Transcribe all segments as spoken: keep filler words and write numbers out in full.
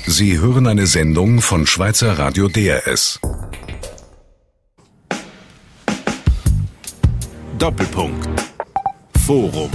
Sie hören eine Sendung von Schweizer Radio D R S. Doppelpunkt. Forum.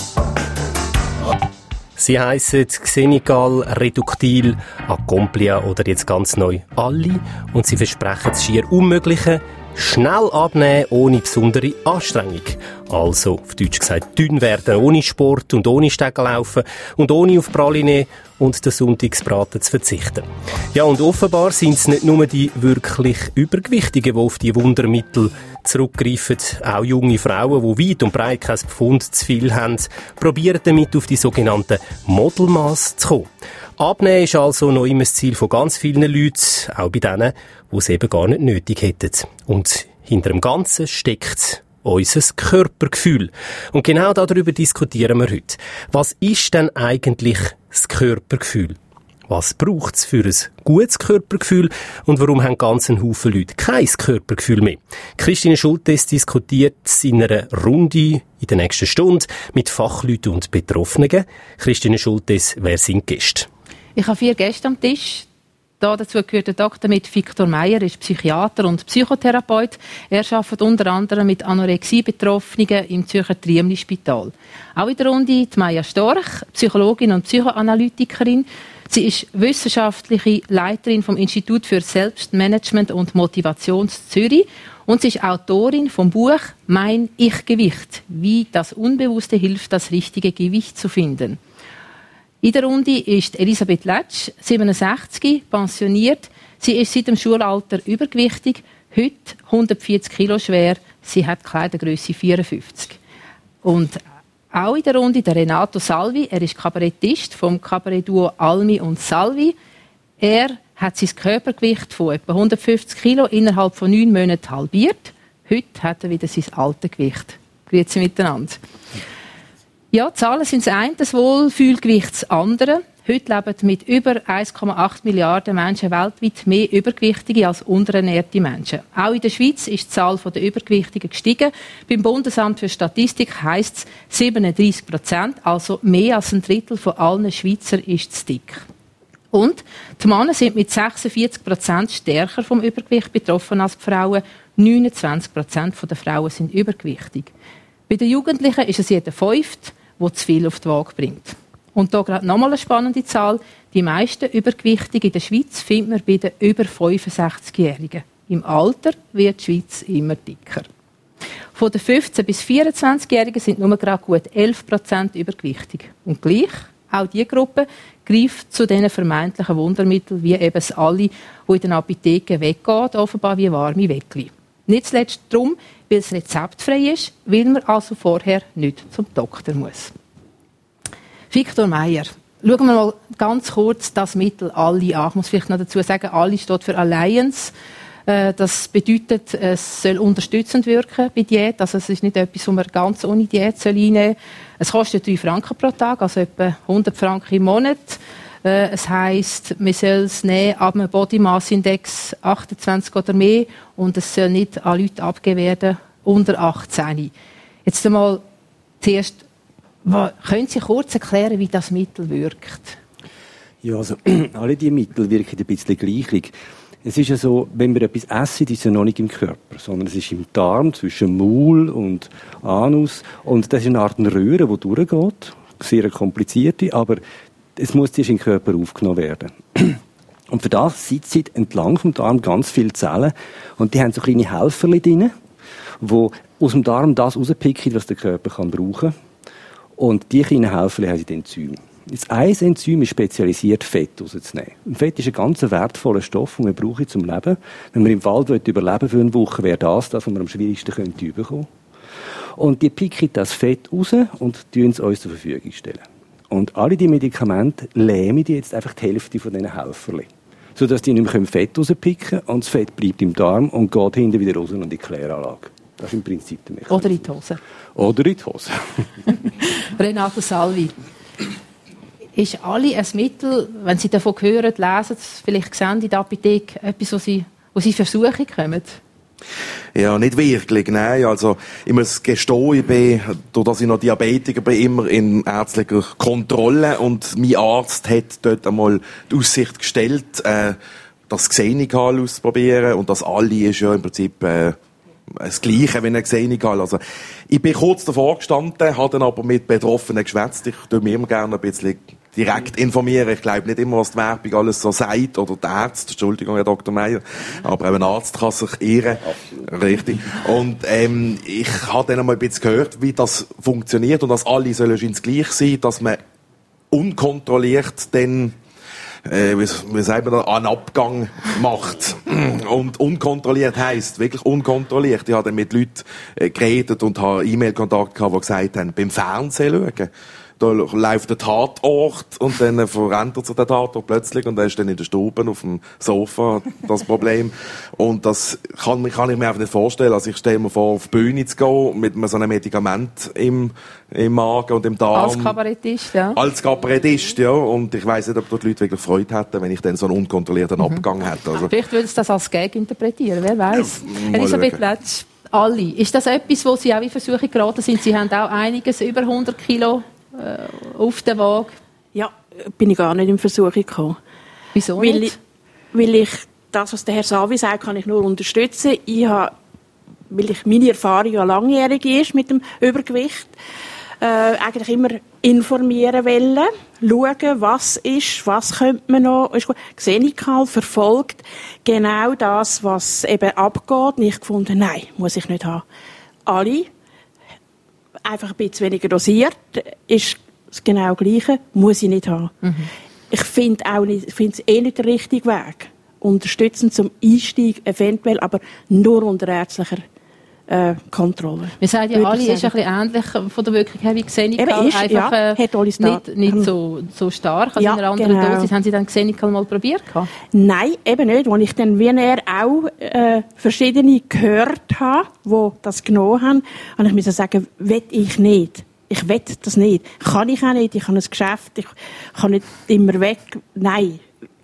Sie heissen Xenical, Reductil, Acomplia oder jetzt ganz neu Alli und sie versprechen das schier Unmögliche, schnell abnehmen ohne besondere Anstrengung. Also, auf Deutsch gesagt, dünn werden ohne Sport und ohne Stegenlaufen und ohne auf Praline und den Sonntagsbraten zu verzichten. Ja, und offenbar sind es nicht nur die wirklich Übergewichtigen, die auf die Wundermittel zurückgreifen. Auch junge Frauen, die weit und breit kein Pfund zu viel haben, probieren damit auf die sogenannten Modelmaß zu kommen. Abnehmen ist also noch immer das Ziel von ganz vielen Leuten, auch bei denen, die es eben gar nicht nötig hätten. Und hinter dem Ganzen steckt unser Körpergefühl. Und genau darüber diskutieren wir heute. Was ist denn eigentlich das Körpergefühl? Was braucht es für ein gutes Körpergefühl und warum haben ganz ein Haufen Leute kein Körpergefühl mehr? Christine Schultes diskutiert in einer Runde in der nächsten Stunde mit Fachleuten und Betroffenen. Christine Schultes, wer sind Gäste? Ich habe vier Gäste am Tisch. Da dazu gehört der Doktor mit Viktor Meyer, ist Psychiater und Psychotherapeut. Er arbeitet unter anderem mit Anorexie-Betroffenen im Zürcher Triemli-Spital. Auch in der Runde die Maja Storch, Psychologin und Psychoanalytikerin. Sie ist wissenschaftliche Leiterin vom Institut für Selbstmanagement und Motivation Zürich und sie ist Autorin vom Buch «Mein Ich-Gewicht. Wie das Unbewusste hilft, das richtige Gewicht zu finden». In der Runde ist Elisabeth Letsch, siebenundsechzig, pensioniert. Sie ist seit dem Schulalter übergewichtig, heute hundertvierzig Kilo schwer. Sie hat Kleidergrösse vierundfünfzig. Und auch in der Runde der Renato Salvi. Er ist Kabarettist vom Kabarettduo Almi und Salvi. Er hat sein Körpergewicht von etwa hundertfünfzig Kilo innerhalb von neun Monaten halbiert. Heute hat er wieder sein altes Gewicht. Grüezi miteinander. Ja, die Zahlen sind das eine, das Wohlfühlgewicht das andere. Heute leben mit über eins Komma acht Milliarden Menschen weltweit mehr Übergewichtige als unterernährte Menschen. Auch in der Schweiz ist die Zahl der Übergewichtigen gestiegen. Beim Bundesamt für Statistik heisst es siebenunddreissig Prozent, also mehr als ein Drittel von allen Schweizer ist zu dick. Und die Männer sind mit sechsundvierzig Prozent stärker vom Übergewicht betroffen als die Frauen. neunundzwanzig Prozent der Frauen sind übergewichtig. Bei den Jugendlichen ist es jeder Fünfte, der zu viel auf die Waage bringt. Und hier gerade nochmal eine spannende Zahl. Die meisten Übergewichtigen in der Schweiz findet man bei den über fünfundsechzigjährigen. Im Alter wird die Schweiz immer dicker. Von den fünfzehn- bis vierundzwanzigjährigen sind nur gerade gut elf Prozent übergewichtig. Und gleich, auch diese Gruppe greift zu diesen vermeintlichen Wundermitteln, wie eben das Alli, die in den Apotheken weggeht, offenbar wie warme Weckli. Nicht zuletzt darum, weil es rezeptfrei ist, weil man also vorher nicht zum Doktor muss. Viktor Meyer, schauen wir mal ganz kurz das Mittel Alli an. Ich muss vielleicht noch dazu sagen, Alli steht für Alliance. Das bedeutet, es soll unterstützend wirken bei Diät. Also es ist nicht etwas, was man ganz ohne Diät einnehmen soll. Es kostet drei Franken pro Tag, also etwa hundert Franken im Monat. Es heisst, man soll es nehmen ab einem Body Mass Index achtundzwanzig oder mehr und es soll nicht an Leute abgegeben werden unter achtzehn. Jetzt einmal zuerst, können Sie kurz erklären, wie das Mittel wirkt? Ja, also alle diese Mittel wirken ein bisschen gleich. Es ist ja so, wenn wir etwas essen, ist es ja noch nicht im Körper, sondern es ist im Darm, zwischen Maul und Anus. Und das ist eine Art Röhre, die durchgeht. Sehr komplizierte, aber es muss zuerst in den Körper aufgenommen werden. Und für das sitzen entlang vom Darm ganz viele Zellen. Und die haben so kleine Helferchen drin, die aus dem Darm das rauspicken, was der Körper kann brauchen kann. Und diese kleinen Helferchen haben die Enzyme. Das ein Enzym ist spezialisiert, Fett rauszunehmen. Und Fett ist ein ganz wertvoller Stoff, den wir brauchen zum Leben. Wenn wir im Wald überleben für eine Woche, wäre das das, was wir am schwierigsten könnte bekommen. Und die picken das Fett raus und tun es uns zur Verfügung stellen. Und alle diese Medikamente lähmen die jetzt einfach die Hälfte von diesen Helferchen. Sodass die nicht mehr Fett rauspicken können und das Fett bleibt im Darm und geht hinten wieder raus in die Kläranlage. Das ist im Prinzip der Mechanismus. Oder in die Hose. Oder in die Hose. Renato Salvi. Ist alle ein Mittel, wenn Sie davon hören, lesen, vielleicht sehen in der Apotheke etwas, wo Sie, wo Sie Versuche kommen? Ja, nicht wirklich, nein. Also, ich muss gestehen, ich bin, dadurch, dass ich noch Diabetiker bin, immer in ärztlicher Kontrolle und mein Arzt hat dort einmal die Aussicht gestellt, äh, das Xenical auszuprobieren und das Ali ist ja im Prinzip, äh, das Gleiche wie ein Xenical. Also, ich bin kurz davor gestanden, habe dann aber mit Betroffenen geschwätzt. Ich tue mich immer gerne ein bisschen direkt informieren. Ich glaube nicht immer, was die Werbung alles so sagt, oder der Arzt, Entschuldigung, Herr Doktor Meier, aber auch ein Arzt kann sich irren. Richtig. Und, ähm, ich habe dann einmal ein bisschen gehört, wie das funktioniert und dass alle sollen ins gleich sein, dass man unkontrolliert dann Äh, wie, wie sagt man da, einen Abgang macht. Und unkontrolliert heisst, wirklich unkontrolliert. Ich habe dann mit Leuten äh, geredet und habe E-Mail-Kontakt gehabt, die gesagt haben, beim Fernsehen schauen, da läuft der Tatort und dann verändert sich der Tatort plötzlich und dann ist dann in der Stube auf dem Sofa das Problem. Und das kann, kann ich mir einfach nicht vorstellen. Also ich stelle mir vor, auf die Bühne zu gehen mit so einem Medikament im, im Magen und im Darm. Als Kabarettist, ja. Als Kabarettist, ja. Und ich weiss nicht, ob die Leute wirklich Freude hätten, wenn ich dann so einen unkontrollierten mhm. Abgang hätte. Also. Vielleicht würden sie das als Gag interpretieren, wer weiß. Ja, Elisabeth Letsch, Ali, ist das etwas, wo Sie auch in Versuchung geraten sind? Sie haben auch einiges über hundert Kilo äh, auf der Waage. Ja, bin ich gar nicht in Versuchung gekommen. Wieso weil nicht? Ich, weil ich das, was der Herr Savi sagt, kann ich nur unterstützen. Ich habe, weil ich meine Erfahrung ja langjährig ist mit dem Übergewicht, äh, eigentlich immer informieren wollen, schauen, was ist, was könnte man noch. Xenical verfolgt genau das, was eben abgeht. Und ich gefunden, nein, muss ich nicht haben. Alle, einfach ein bisschen weniger dosiert, ist das genau Gleiche, muss ich nicht haben. Mhm. Ich finde auch nicht, ich finde es eh nicht der richtige Weg. Unterstützend zum Einstieg, eventuell, aber nur unter ärztlicher äh, Kontrolle. Wir sagen ja, Ali ist ein bisschen ähnlich von der Wirkung her wie Xenical. Ist, einfach ja, äh, hat alles nicht, nicht so, so stark als ja, in einer anderen genau. Dosis. Haben Sie dann Xenical mal probiert? Nein, eben nicht. Als ich dann wie er auch äh, verschiedene gehört habe, die das genommen haben, habe ich mir sagen, will ich nicht. Ich will das nicht. Kann ich auch nicht. Ich habe ein Geschäft. Ich kann nicht immer weg. Nein.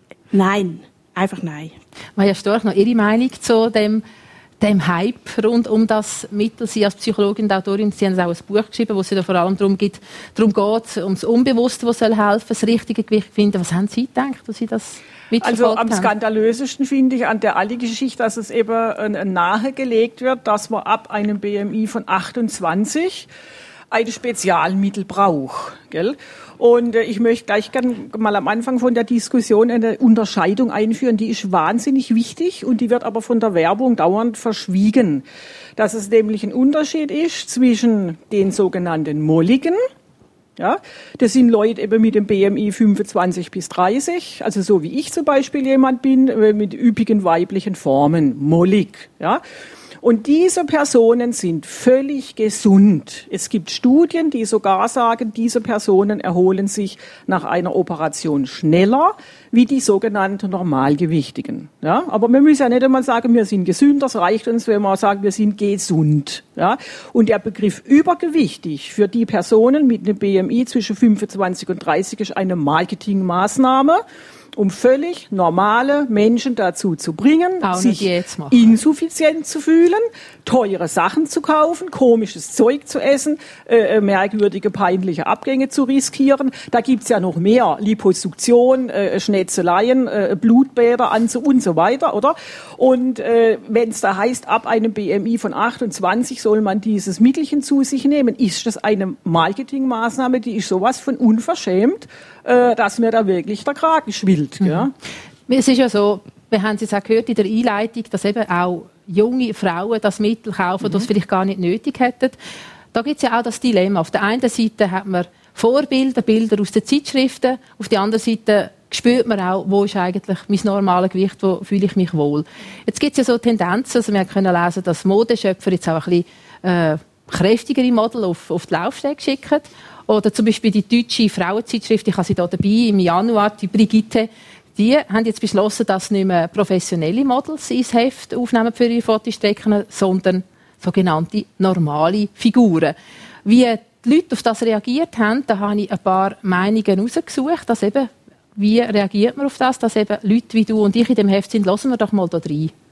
Nein. Einfach nein. Maja Storch, noch Ihre Meinung zu dem, dem Hype rund um das Mittel? Sie als Psychologin und Autorin, Sie haben auch ein Buch geschrieben, wo es da vor allem darum geht, darum geht, ums Unbewusste, das soll helfen, das richtige Gewicht finden. Was haben Sie gedacht, dass Sie das mitverfolgt haben? Also am skandalösesten finde ich an der Ali-Geschichte, dass es eben äh, nahegelegt wird, dass man ab einem B M I von achtundzwanzig ein Spezialmittel braucht, gell? Und äh, ich möchte gleich gern mal am Anfang von der Diskussion eine Unterscheidung einführen, die ist wahnsinnig wichtig und die wird aber von der Werbung dauernd verschwiegen. Dass es nämlich ein Unterschied ist zwischen den sogenannten Molligen, ja, das sind Leute eben mit dem B M I fünfundzwanzig bis dreißig, also so wie ich zum Beispiel jemand bin, mit üppigen weiblichen Formen, mollig, ja. Und diese Personen sind völlig gesund. Es gibt Studien, die sogar sagen, diese Personen erholen sich nach einer Operation schneller wie die sogenannten Normalgewichtigen. Ja, aber wir müssen ja nicht einmal sagen, wir sind gesund. Das reicht uns, wenn wir sagen, wir sind gesund. Ja, und der Begriff übergewichtig für die Personen mit einem B M I zwischen fünfundzwanzig und dreißig ist eine Marketingmaßnahme, um völlig normale Menschen dazu zu bringen, auch sich insuffizient zu fühlen, teure Sachen zu kaufen, komisches Zeug zu essen, äh, merkwürdige, peinliche Abgänge zu riskieren. Da gibt's ja noch mehr. Liposuktion, äh, Schnetzeleien, äh, Blutbäder und so weiter, oder? Und äh, wenn es da heißt, ab einem B M I von achtundzwanzig soll man dieses Mittelchen zu sich nehmen, ist das eine Marketingmaßnahme, die ist sowas von unverschämt, äh, dass mir da wirklich der Kragen schwillt. Mhm. Ja? Es ist ja so, wir haben es jetzt auch gehört in der Einleitung, dass eben auch junge Frauen das Mittel kaufen, mhm. das vielleicht gar nicht nötig hätten. Da gibt es ja auch das Dilemma. Auf der einen Seite hat man Vorbilder, Bilder aus den Zeitschriften. Auf der anderen Seite spürt man auch, wo ist eigentlich mein normales Gewicht, wo fühle ich mich wohl. Jetzt gibt es ja so Tendenzen, also wir können lesen, dass Modeschöpfer jetzt auch ein bisschen äh, kräftigere Model auf, auf die Laufstege schicken. Oder zum Beispiel die deutsche Frauenzeitschrift, ich habe sie hier dabei, im Januar, die Brigitte, die haben jetzt beschlossen, dass nicht mehr professionelle Models ins Heft aufnehmen für ihre Fotostrecken, sondern sogenannte normale Figuren. Wie die Leute auf das reagiert haben, da habe ich ein paar Meinungen rausgesucht, dass eben, wie reagiert man auf das, dass eben Leute wie du und ich in dem Heft sind. Hören wir doch mal da rein.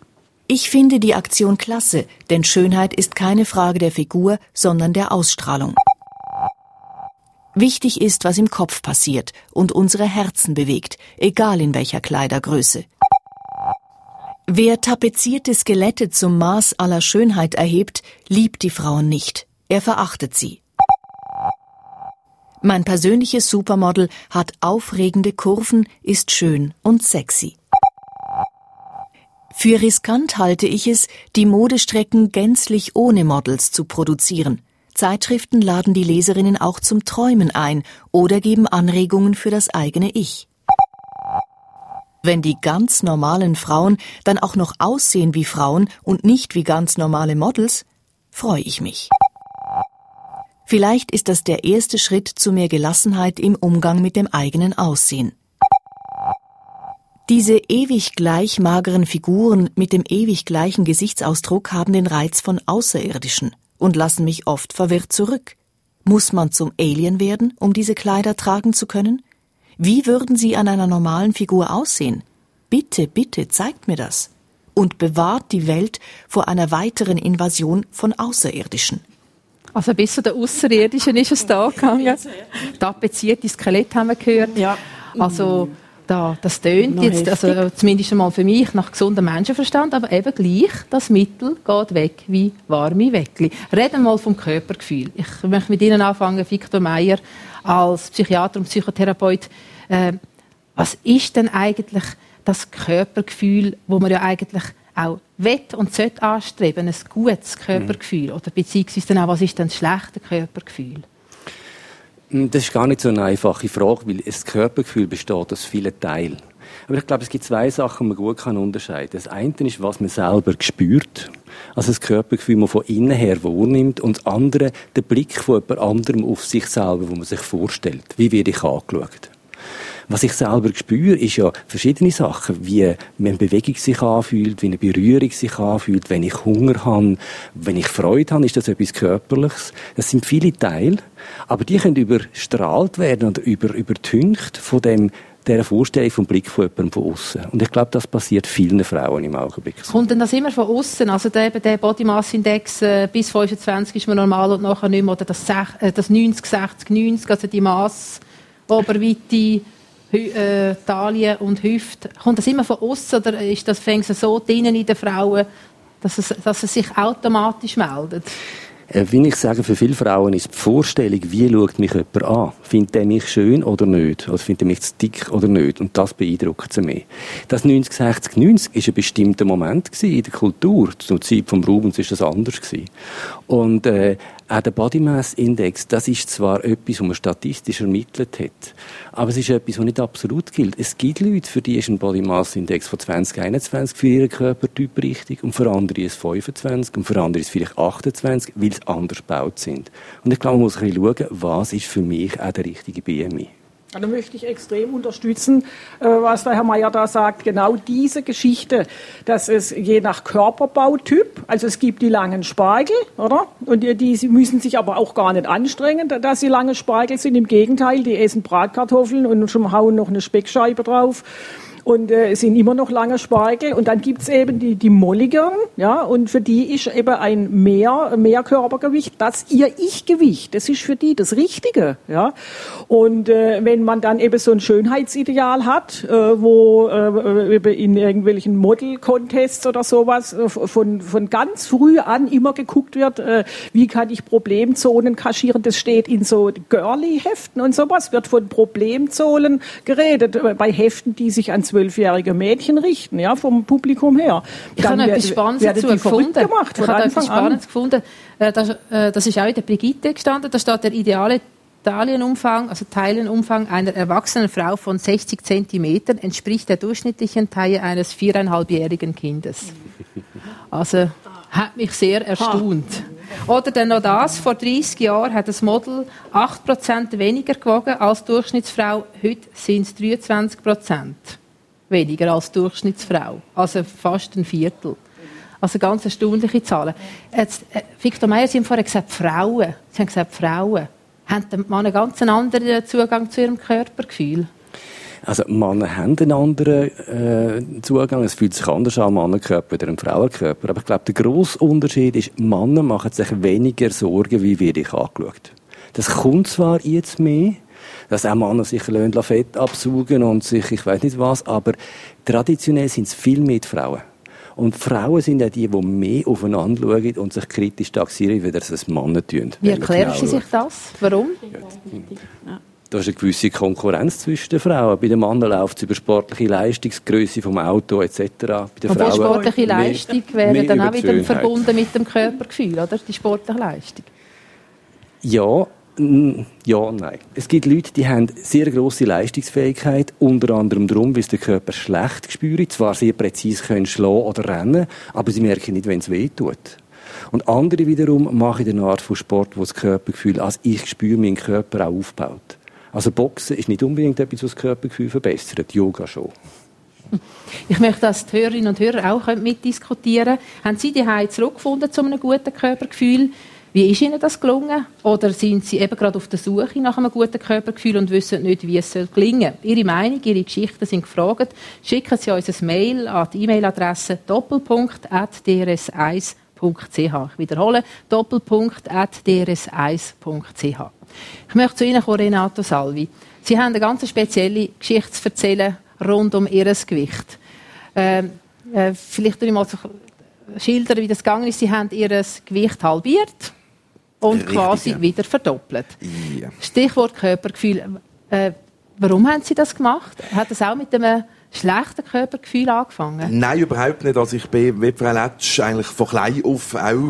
Ich finde die Aktion klasse, denn Schönheit ist keine Frage der Figur, sondern der Ausstrahlung. Wichtig ist, was im Kopf passiert und unsere Herzen bewegt, egal in welcher Kleidergröße. Wer tapezierte Skelette zum Maß aller Schönheit erhebt, liebt die Frauen nicht. Er verachtet sie. Mein persönliches Supermodel hat aufregende Kurven, ist schön und sexy. Für riskant halte ich es, die Modestrecken gänzlich ohne Models zu produzieren. Zeitschriften laden die Leserinnen auch zum Träumen ein oder geben Anregungen für das eigene Ich. Wenn die ganz normalen Frauen dann auch noch aussehen wie Frauen und nicht wie ganz normale Models, freue ich mich. Vielleicht ist das der erste Schritt zu mehr Gelassenheit im Umgang mit dem eigenen Aussehen. Diese ewig gleich mageren Figuren mit dem ewig gleichen Gesichtsausdruck haben den Reiz von Außerirdischen und lassen mich oft verwirrt zurück. Muss man zum Alien werden, um diese Kleider tragen zu können? Wie würden sie an einer normalen Figur aussehen? Bitte, bitte, zeigt mir das. Und bewahrt die Welt vor einer weiteren Invasion von Außerirdischen. Also bis zu den Außerirdischen ist es da gegangen. Tapezierte Skelett haben wir gehört. Ja. Also da, das tönt jetzt, also zumindest einmal für mich, nach gesundem Menschenverstand, aber eben gleich, das Mittel geht weg wie warme Weckli. Reden wir mal vom Körpergefühl. Ich möchte mit Ihnen anfangen, Viktor Meyer, als Psychiater und Psychotherapeut. Äh, was ist denn eigentlich das Körpergefühl, wo man ja eigentlich auch will und sollte anstreben, ein gutes Körpergefühl? Oder beziehungsweise dann auch, was ist denn das schlechte Körpergefühl? Das ist gar nicht so eine einfache Frage, weil das Körpergefühl besteht aus vielen Teilen. Aber ich glaube, es gibt zwei Sachen, die man gut unterscheiden kann. Das eine ist, was man selber spürt. Also das Körpergefühl, das man von innen her wahrnimmt. Und das andere, der Blick von jemand anderem auf sich selber, wo man sich vorstellt. Wie werde ich angeschaut? Was ich selber spüre, ist ja verschiedene Sachen, wie eine Bewegung sich anfühlt, wie eine Berührung sich anfühlt, wenn ich Hunger habe, wenn ich Freude habe, ist das etwas Körperliches. Das sind viele Teile, aber die können überstrahlt werden oder über, übertüncht von dem, dieser Vorstellung vom Blick von jemandem von außen. Und ich glaube, das passiert vielen Frauen im Augenblick. Kommt denn das immer von außen? Also der, der Body Mass Index äh, bis fünfundzwanzig ist man normal und nachher nicht mehr, oder das, äh, das neunzig, sechzig, neunzig, also die Mass, Oberweite, Hü- äh, Taille und Hüfte. Kommt das immer von außen oder ist das fängt es so drinnen in den Frauen, dass es, dass es sich automatisch meldet? Äh, wie ich sage, für viele Frauen ist die Vorstellung, wie schaut mich jemand an? Findet er mich schön oder nicht? Oder findet er mich zu dick oder nicht? Und das beeindruckt sie mehr. Das neunzig, sechzig, neunzig war ein bestimmter Moment in der Kultur. Zur Zeit von Rubens war das anders. Und äh, auch der Body Mass Index, das ist zwar etwas, was man statistisch ermittelt hat, aber es ist etwas, das nicht absolut gilt. Es gibt Leute, für die ist ein Body Mass Index von zwanzig einundzwanzig für ihren Körpertyp richtig und für andere ist es fünfundzwanzig und für andere ist es vielleicht achtundzwanzig, weil sie anders gebaut sind. Und ich glaube, man muss ein bisschen schauen, was ist für mich auch der richtige B M I. Da möchte ich extrem unterstützen, was der Herr Meyer da sagt. Genau diese Geschichte, dass es je nach Körperbautyp, also es gibt die langen Spargel, oder? Und die, die müssen sich aber auch gar nicht anstrengen, dass sie lange Spargel sind. Im Gegenteil, die essen Bratkartoffeln und schon hauen noch eine Speckscheibe drauf. Und äh, es sind immer noch lange Spargel. Und dann gibt's eben die, die Molligeren, ja, und für die ist eben ein mehr, mehr Körpergewicht, das ihr Ich-Gewicht, das ist für die das Richtige, ja. Und äh, wenn man dann eben so ein Schönheitsideal hat, äh, wo äh, in irgendwelchen Model-Contests oder sowas äh, von, von ganz früh an immer geguckt wird, äh, wie kann ich Problemzonen kaschieren, das steht in so Girly-Heften und sowas, wird von Problemzonen geredet, äh, bei Heften, die sich an zwölfjährige Mädchen richten, ja, vom Publikum her. Ich habe etwas Spannendes dazu gefunden. Gemacht, ich habe etwas Spannendes gefunden. Das, das ist auch in der Brigitte gestanden. Da steht der ideale Taillenumfang, also Teilenumfang einer erwachsenen Frau von sechzig Zentimetern entspricht der durchschnittlichen Taille eines viereinhalbjährigen Kindes. Also hat mich sehr erstaunt. Oder dann noch das, vor dreißig Jahren hat das Model acht Prozent weniger gewogen als Durchschnittsfrau. Heute sind es dreiundzwanzig Prozent weniger als Durchschnittsfrau. Also fast ein Viertel. Also ganz erstaunliche Zahlen. Jetzt, äh, Viktor Meyer, Sie haben vorhin gesagt, Frauen. Sie haben gesagt, Frauen haben einen ganz anderen Zugang zu ihrem Körpergefühl. Also Männer haben einen anderen äh, Zugang. Es fühlt sich anders an, ein Mannenkörper oder ein Frauenkörper. Aber ich glaube, der grosse Unterschied ist, Männer machen sich weniger Sorgen, wie werde ich angeschaut. Das kommt zwar jetzt mehr, dass auch Männer sich Fett absaugen und sich, ich weiß nicht was, aber traditionell sind es viel mehr die Frauen. Und Frauen sind auch die, die mehr aufeinander schauen und sich kritisch taxieren, wie das es Männer tun. Wie erklären Sie sich das? Warum? Ja. Da ist eine gewisse Konkurrenz zwischen den Frauen. Bei den Männern läuft es über sportliche Leistungsgröße vom Auto et cetera. Bei den und Frauen die sportliche Leistung mehr, wäre mehr dann auch wieder Schönheit. Verbunden mit dem Körpergefühl, oder? Die sportliche Leistung. Ja, ja, nein. Es gibt Leute, die haben sehr grosse Leistungsfähigkeit, unter anderem darum, weil sie den Körper schlecht spüren, zwar sehr präzise können schlagen oder rennen, aber sie merken nicht, wenn es weh tut. Und andere wiederum machen eine Art von Sport, wo das Körpergefühl, also ich spüre meinen Körper auch aufbaut. Also Boxen ist nicht unbedingt etwas, was das Körpergefühl verbessert, Yoga schon. Ich möchte, dass die Hörerinnen und Hörer auch mitdiskutieren können. Haben Sie die Heim zurückgefunden zu einem guten Körpergefühl? Wie ist Ihnen das gelungen? Oder sind Sie eben gerade auf der Suche nach einem guten Körpergefühl und wissen nicht, wie es gelingen soll? Ihre Meinung, Ihre Geschichten sind gefragt. Schicken Sie uns ein Mail an die E-Mail-Adresse doppelpunkt at d r s eins punkt c h. Ich wiederhole, doppelpunkt at d r s eins punkt c h. Ich möchte zu Ihnen kommen, Renato Salvi. Sie haben eine ganz spezielle Geschichte zu erzählen rund um Ihr Gewicht. Ähm, äh, vielleicht will ich mal so schildern, wie das gegangen ist. Sie haben Ihr Gewicht halbiert und Richtig, quasi ja. wieder verdoppelt. Ja. Stichwort Körpergefühl. Äh, warum haben Sie das gemacht? Hat das auch mit einem schlechten Körpergefühl angefangen? Nein, überhaupt nicht. Also ich bin, wie Frau Letsch, eigentlich von klein auf auch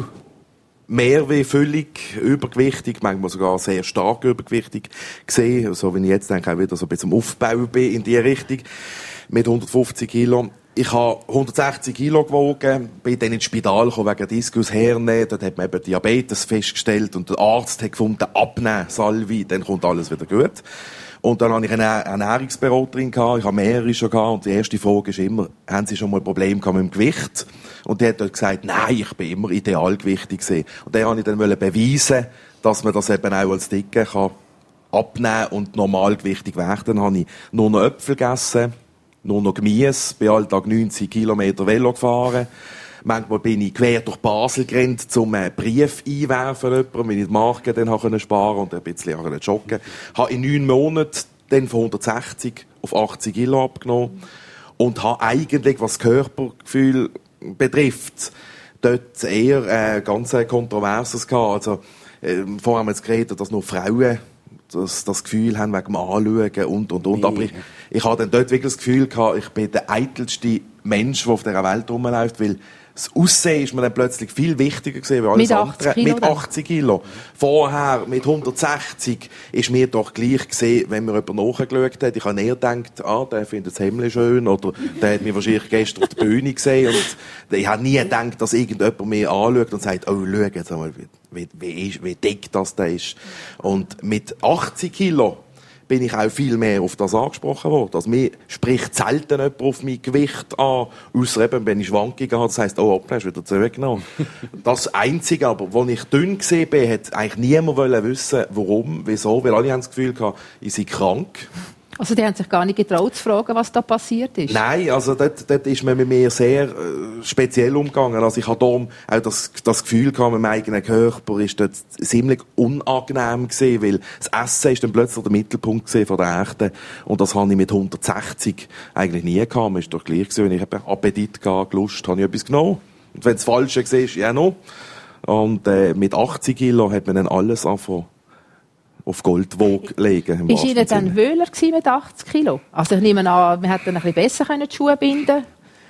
mehr wie völlig übergewichtig, manchmal sogar sehr stark übergewichtig gesehen. So wie ich jetzt denke, auch wieder so ein bisschen am Aufbau bin in diese Richtung. Mit hundertfünfzig Kilo. Ich habe hundertsechzig Kilo gewogen, bin dann ins Spital gekommen wegen Diskushernie. Dort hat man eben Diabetes festgestellt und der Arzt hat gefunden, abnehmen, Salvi, dann kommt alles wieder gut. Und dann hatte ich eine Ernährungsberaterin, ich habe mehrere schon gehabt, und die erste Frage ist immer, haben Sie schon mal Probleme gehabt mit dem Gewicht? Und die hat dort gesagt, nein, ich bin immer idealgewichtig gewesen. Und dann wollte ich dann beweisen, dass man das eben auch als Dicke kann abnehmen und normalgewichtig werden. Dann habe ich nur noch Äpfel gegessen, nur noch Gemüse, bin alltag neunzig Kilometer Velo gefahren. Manchmal bin ich quer durch Basel gerannt, um einen Brief einwerfen, jemandem, wenn ich die Marke dann sparen konnte und ein bisschen joggen. Ich habe in neun Monaten dann von hundertsechzig auf achtzig Kilo abgenommen und habe eigentlich, was das Körpergefühl betrifft, dort eher äh, ganz Kontroverses gehabt. Also, äh, vorher haben wir jetzt geredet, dass nur Frauen das, das Gefühl haben wegen dem Anschauen und, und, und. Aber ich, ich habe dann dort wirklich das Gefühl gehabt, ich bin der eitelste Mensch, der auf dieser Welt rumläuft, weil das Aussehen ist mir dann plötzlich viel wichtiger gewesen, wie alles mit achtzig andere. Kilo mit achtzig Kilo. Vorher, mit hundertsechzig, ist mir doch gleich gesehen, wenn mir jemand nachgeschaut hat. Ich habe eher gedacht, ah, der findet das Hemd schön, oder der hat mich wahrscheinlich gestern auf der Bühne gesehen, und ich habe nie gedacht, dass irgendjemand mich anschaut und sagt, oh, schau jetzt einmal, wie, wie, wie, wie dick das da ist. Und mit achtzig Kilo bin ich auch viel mehr auf das angesprochen worden. Also mir spricht selten jemand auf mein Gewicht an, ausser eben, wenn ich Schwankungen habe, das heisst, oh, hoppla, hast wieder zurückgenommen. Das Einzige aber, wo ich dünn gesehen bin, hat eigentlich niemand wissen, warum, wieso, weil alle haben das Gefühl gehabt, ich sei krank. Also die haben sich gar nicht getraut zu fragen, was da passiert ist? Nein, also dort, dort ist man mit mir sehr äh, speziell umgegangen. Also ich hatte darum auch das, das Gefühl gehabt, mit meinem eigenen Körper ist dort ziemlich unangenehm gewesen, weil das Essen ist dann plötzlich der Mittelpunkt gewesen von der Echten. Und das habe ich mit hundertsechzig eigentlich nie gehabt. Man ist doch gleich gewesen, wenn ich eben Appetit gehabt, Lust, habe ich etwas genommen. Und wenn das Falsche war, ja noch. Und äh, mit achtzig Kilo hat man dann alles angefangen auf Goldwaage legen. Ist Ihnen dann wöhler gewesen mit achtzig Kilo? Also ich nehme an, man hätte dann ein bisschen besser die Schuhe binden können.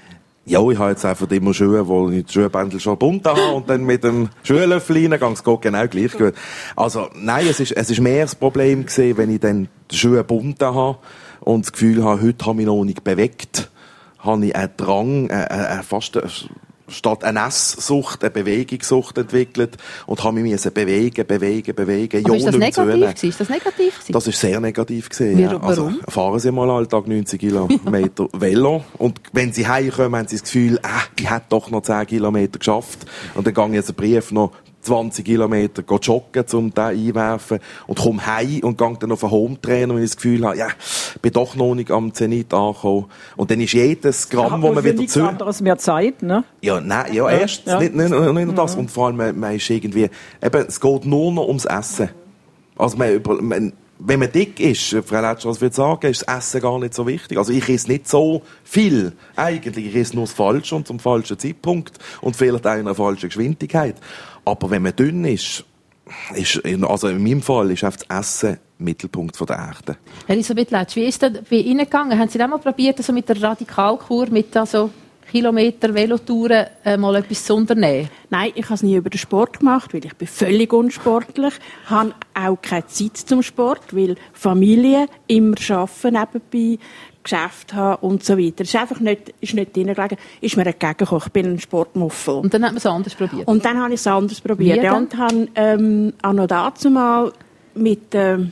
Ja, ich habe jetzt einfach immer Schuhe, wo ich die Schuhbändel schon bunt habe und dann mit dem Schuhlöffel reingehe. Es geht genau gleich gut. Also nein, es ist, es ist mehr das Problem gewesen, wenn ich dann die Schuhe bunt habe und das Gefühl habe, heute habe ich mich noch nicht bewegt, habe ich einen Drang, äh, äh, fast äh, statt eine Esssucht, eine Bewegungssucht entwickelt und habe mich müssen bewegen, bewegen, bewegen. Aber ist das negativ? Ist das negativ? Das ist sehr negativ gewesen. Ja. Also, fahren Sie mal Alltag neunzig Kilometer Velo und wenn Sie heimkommen, haben Sie das Gefühl, ah, ich hätte doch noch zehn Kilometer geschafft und dann gehe ich jetzt einen Brief noch zwanzig Kilometer joggen, um den einwerfen und komme heim und gehe dann auf einen Home-Trainer, wenn ich das Gefühl habe, ja, bin doch noch nicht am Zenit angekommen. Und dann ist jedes Gramm, wo man wieder nichts anderes mehr Zeit, ne? Ja, nein, ja, ja erstens, ja. Nicht, nicht, nicht nur das. Und vor allem, man, man ist irgendwie, eben, es geht nur noch ums Essen. Also man, man wenn man dick ist, Frau Letschers würde sagen, ist das Essen gar nicht so wichtig. Also ich esse nicht so viel, eigentlich. Ich esse nur das Falsche und zum falschen Zeitpunkt und vielleicht auch in einer falschen Geschwindigkeit. Aber wenn man dünn ist, ist, also in meinem Fall ist einfach das Essen Mittelpunkt von der Erde. Elisabeth Letsch, wie ist das bei Ihnen gegangen? Haben Sie das mal probiert, also mit der Radikalkur, mit also Kilometer Velotouren äh, mal etwas zu unternehmen? Nein, ich habe es nie über den Sport gemacht, weil ich bin völlig unsportlich. Ich habe auch keine Zeit zum Sport, weil Familie, immer arbeiten nebenbei, Geschäft haben und so weiter. Es ist einfach nicht, ist nicht drin gelegen, ist mir entgegengekommen. Ich bin ein Sportmuffel. Und dann hat man es anders probiert? Und dann habe ich es anders probiert. Ja, und habe ähm, auch noch dazu mal mit ähm,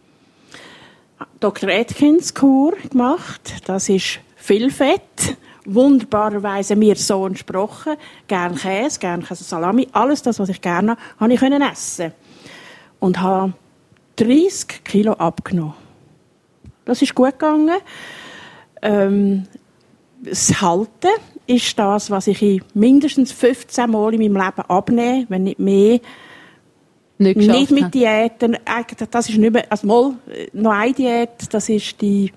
Doktor Atkins Kur gemacht. Das ist viel Fett. Wunderbarerweise mir so entsprochen. Gern Käse, gern Käse Salami. Alles das, was ich gerne habe, habe ich können essen. Und habe dreißig Kilo abgenommen. Das ist gut gegangen. Ähm, das Halten ist das, was ich in mindestens fünfzehn Mal in meinem Leben abnehme, wenn nicht mehr. Nicht, nicht mit Diäten. Das ist nicht mehr, also mal noch eine Diät, das ist die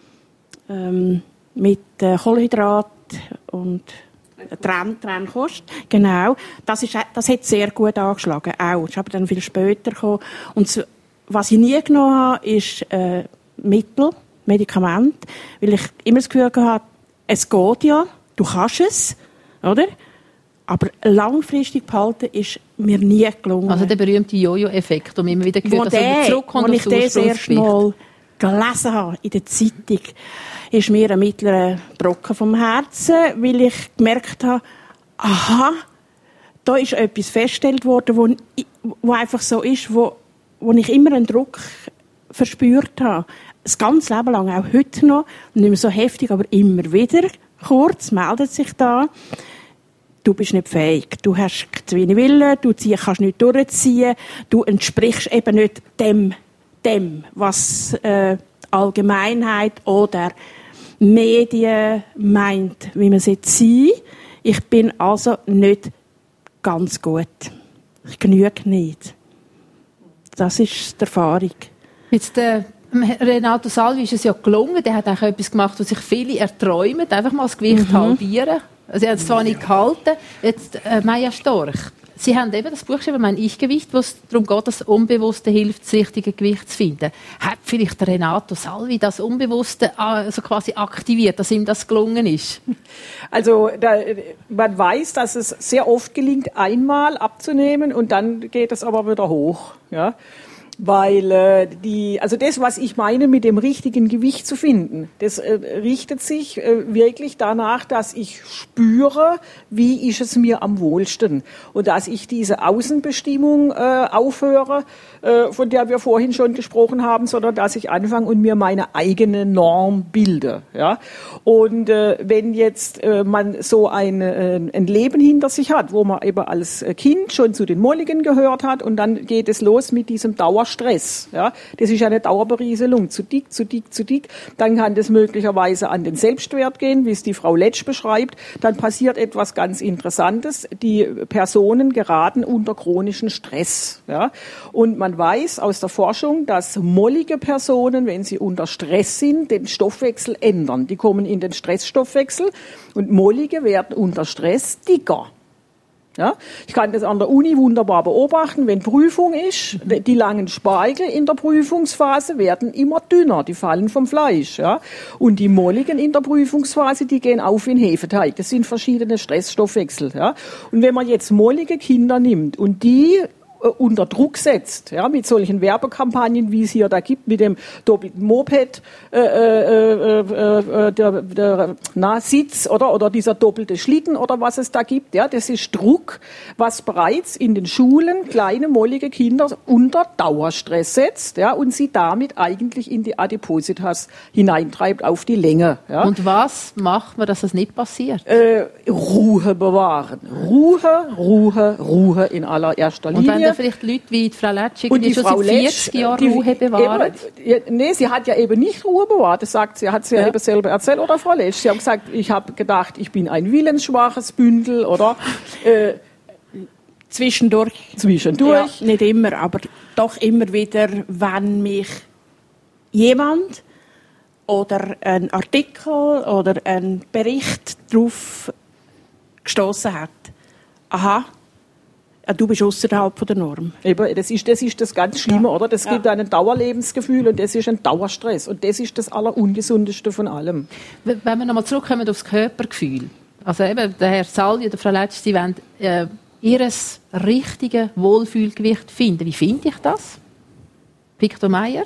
ähm, mit äh, Kohlenhydrat und Trenn, Trennkost. Genau. Das, ist, das hat sehr gut angeschlagen. Auch. Das ist aber dann viel später gekommen. Und so, was ich nie genommen habe, ist äh, Mittel, Medikamente, weil ich immer das Gefühl hatte, es geht ja, du kannst es, oder? Aber langfristig behalten ist mir nie gelungen. Also der berühmte Jojo-Effekt, den man immer wieder gehört, dass man zurückkommt auf das Ursprungsgewicht. Als ich das erste Mal gelesen habe in der Zeitung, ist mir ein mittlerer Brocken vom Herzen, weil ich gemerkt habe, aha, da ist etwas festgestellt worden, wo, wo einfach so ist, wo, wo ich immer einen Druck verspürt habe. Das ganze Leben lang, auch heute noch, nicht mehr so heftig, aber immer wieder kurz meldet sich da, du bist nicht fähig, du hast zu wenig Willen, du kannst nicht durchziehen, du entsprichst eben nicht dem, dem was äh, Allgemeinheit oder Medien meint, wie man sein sollte. Ich bin also nicht ganz gut. Ich genüge nicht. Das ist die Erfahrung. Jetzt, äh, Renato Salvi ist es ja gelungen, der hat auch etwas gemacht, was sich viele erträumen, einfach mal das Gewicht mhm. halbieren. Also, er hat es zwar nicht gehalten. Jetzt, äh, Maja Storch, Sie haben eben das Buch geschrieben, mein Ich-Gewicht, wo es darum geht, das Unbewusste hilft, das richtige Gewicht zu finden. Hat vielleicht der Renato Salvi das Unbewusste also quasi aktiviert, dass ihm das gelungen ist? Also da, man weiß, dass es sehr oft gelingt, einmal abzunehmen und dann geht es aber wieder hoch. Ja? Weil äh, die, also das, was ich meine, mit dem richtigen Gewicht zu finden, das äh, richtet sich äh, wirklich danach, dass ich spüre, wie ist es mir am wohlsten und dass ich diese Außenbestimmung äh, aufhöre, äh, von der wir vorhin schon gesprochen haben, sondern dass ich anfange und mir meine eigene Norm bilde. Ja? Und äh, wenn jetzt äh, man so ein, äh, ein Leben hinter sich hat, wo man eben als Kind schon zu den Molligen gehört hat und dann geht es los mit diesem Dauer Stress, ja, das ist eine Dauerberieselung, zu dick, zu dick, zu dick, dann kann das möglicherweise an den Selbstwert gehen, wie es die Frau Letsch beschreibt, dann passiert etwas ganz Interessantes, die Personen geraten unter chronischen Stress, ja, und man weiß aus der Forschung, dass mollige Personen, wenn sie unter Stress sind, den Stoffwechsel ändern, die kommen in den Stressstoffwechsel und mollige werden unter Stress dicker. Ja, ich kann das an der Uni wunderbar beobachten, wenn Prüfung ist, die langen Spargel in der Prüfungsphase werden immer dünner, die fallen vom Fleisch. Ja, und die molligen in der Prüfungsphase, die gehen auf in Hefeteig. Das sind verschiedene Stressstoffwechsel. Ja, und wenn man jetzt mollige Kinder nimmt und die unter Druck setzt, ja, mit solchen Werbekampagnen, wie es hier da gibt, mit dem doppelten Moped, äh, äh, äh, der, der na, Sitz oder, oder dieser doppelte Schlitten oder was es da gibt, ja, das ist Druck, was bereits in den Schulen kleine, mollige Kinder unter Dauerstress setzt, ja, und sie damit eigentlich in die Adipositas hineintreibt auf die Länge. Ja. Und was macht man, dass das nicht passiert? Äh, Ruhe bewahren. Ruhe, Ruhe, Ruhe in allererster Linie. Und wenn da vielleicht Leute wie die Frau Letsch irgendwie die schon Frau seit vierzig Jahren die, Ruhe bewahren? Eben, nee, sie hat ja eben nicht Ruhe bewahrt. Das sagt sie, hat sie ja, ja eben selber erzählt. Oder Frau Letsch. Sie hat gesagt, ich habe gedacht, ich bin ein willensschwaches Bündel, oder? Äh, Zwischendurch. Zwischendurch. Ja, nicht immer, aber doch immer wieder, wenn mich jemand oder ein Artikel oder ein Bericht darauf gestoßen hat. Aha, du bist außerhalb der Norm. Eben, das ist, das ist das ganz Schlimme, ja. Oder? Das gibt ja. ein Dauerlebensgefühl und das ist ein Dauerstress. Und das ist das Allerungesundeste von allem. Wenn wir nochmal zurückkommen aufs Körpergefühl. Also eben, der Herr Salvi oder Frau Letsch, Sie wollen äh, ihr richtiges Wohlfühlgewicht finden. Wie finde ich das? Viktor Meyer?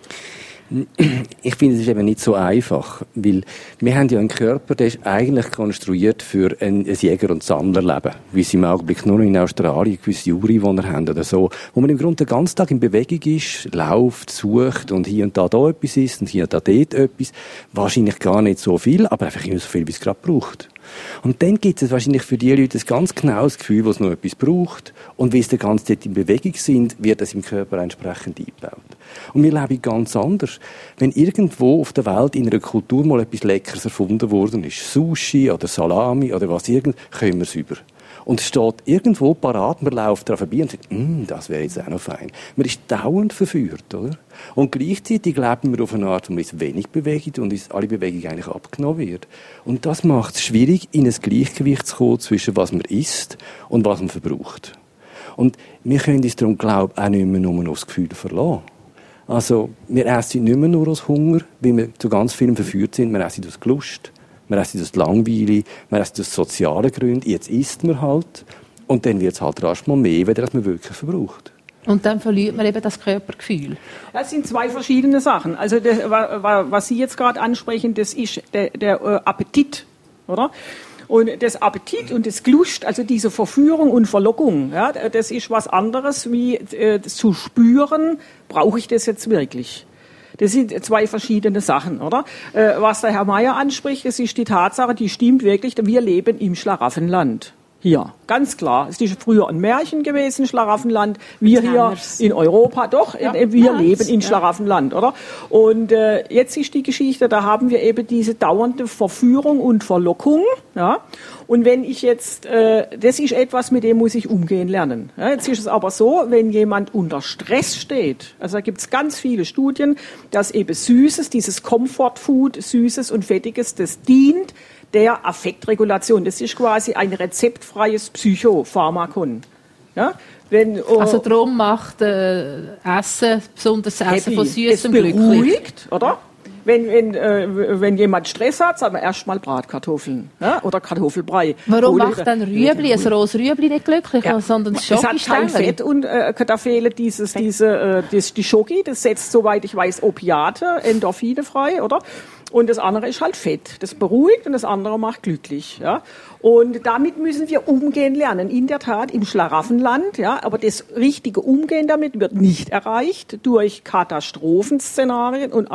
Ich finde, es ist eben nicht so einfach, weil wir haben ja einen Körper, der ist eigentlich konstruiert für ein, ein Jäger- und Sammlerleben, wie sie im Augenblick nur noch in Australien gewisse Jurywohner haben oder so, wo man im Grunde den ganzen Tag in Bewegung ist, läuft, sucht und hier und da da etwas ist und hier und da dort etwas. Wahrscheinlich gar nicht so viel, aber einfach immer so viel, wie es gerade braucht. Und dann gibt es wahrscheinlich für die Leute ein ganz genaues Gefühl, wo es noch etwas braucht. Und wie sie die ganze Zeit in Bewegung sind, wird das im Körper entsprechend eingebaut. Und wir leben ganz anders. Wenn irgendwo auf der Welt in einer Kultur mal etwas Leckeres erfunden worden ist, Sushi oder Salami oder was irgend, kommen wir es über. Und es steht irgendwo parat, man läuft daran vorbei und sagt, mm, das wäre jetzt auch noch fein. Man ist dauernd verführt, oder? Und gleichzeitig leben wir auf eine Art, wo man wenig bewegt und uns alle Bewegung eigentlich abgenommen wird. Und das macht es schwierig, in ein Gleichgewicht zu kommen zwischen was man isst und was man verbraucht. Und wir können uns darum, glaube ich, auch nicht mehr nur aufs Gefühl verlassen. Also, wir essen nicht mehr nur aus Hunger, weil wir zu ganz vielen verführt sind. Wir essen aus Lust, wir essen aus Langweile, wir essen aus sozialen Gründen. Jetzt isst man halt. Und dann wird es halt rasch mal mehr, als man wirklich verbraucht. Und dann verliert man eben das Körpergefühl. Das sind zwei verschiedene Sachen. Also, das, was Sie jetzt gerade ansprechen, das ist der, der äh, Appetit, oder? Und das Appetit und das Lust, also diese Verführung und Verlockung, ja, das ist was anderes, wie äh, zu spüren, brauche ich das jetzt wirklich? Das sind zwei verschiedene Sachen, oder? Äh, was der Herr Meyer anspricht, das ist die Tatsache, die stimmt wirklich, wir leben im Schlaraffenland. Hier, ganz klar. Es ist früher ein Märchen gewesen, Schlaraffenland. Wir hier in Europa, doch, ja. in, wir ja, leben in ja. Schlaraffenland, oder? Und äh, jetzt ist die Geschichte, da haben wir eben diese dauernde Verführung und Verlockung, ja. Und wenn ich jetzt, äh, das ist etwas, mit dem muss ich umgehen lernen. Ja, jetzt ist es aber so, wenn jemand unter Stress steht, also da gibt es ganz viele Studien, dass eben Süßes, dieses Comfort Food, Süßes und Fettiges, das dient der Affektregulation. Das ist quasi ein rezeptfreies Psychopharmakon. Ja? Wenn, oh, also darum macht äh, Essen, besonders Essen happy. Von Süßem glücklich. Es beruhigt, glücklich. Oder? Wenn, wenn, äh, wenn jemand Stress hat, sagen wir erstmal Bratkartoffeln, ja? Oder Kartoffelbrei. Warum oder, macht dann Rüebli, ein rohes Rüebli nicht glücklich, ja. sondern das Schoki? Es hat kein Fett und äh, da fehlt dieses, diese, äh, das, die Schoki, das setzt, soweit ich weiß, Opiate, Endorphine frei, oder? Und das andere ist halt Fett. Das beruhigt und das andere macht glücklich. Ja? Und damit müssen wir umgehen lernen. In der Tat im Schlaraffenland. Ja? Aber das richtige Umgehen damit wird nicht erreicht durch Katastrophenszenarien und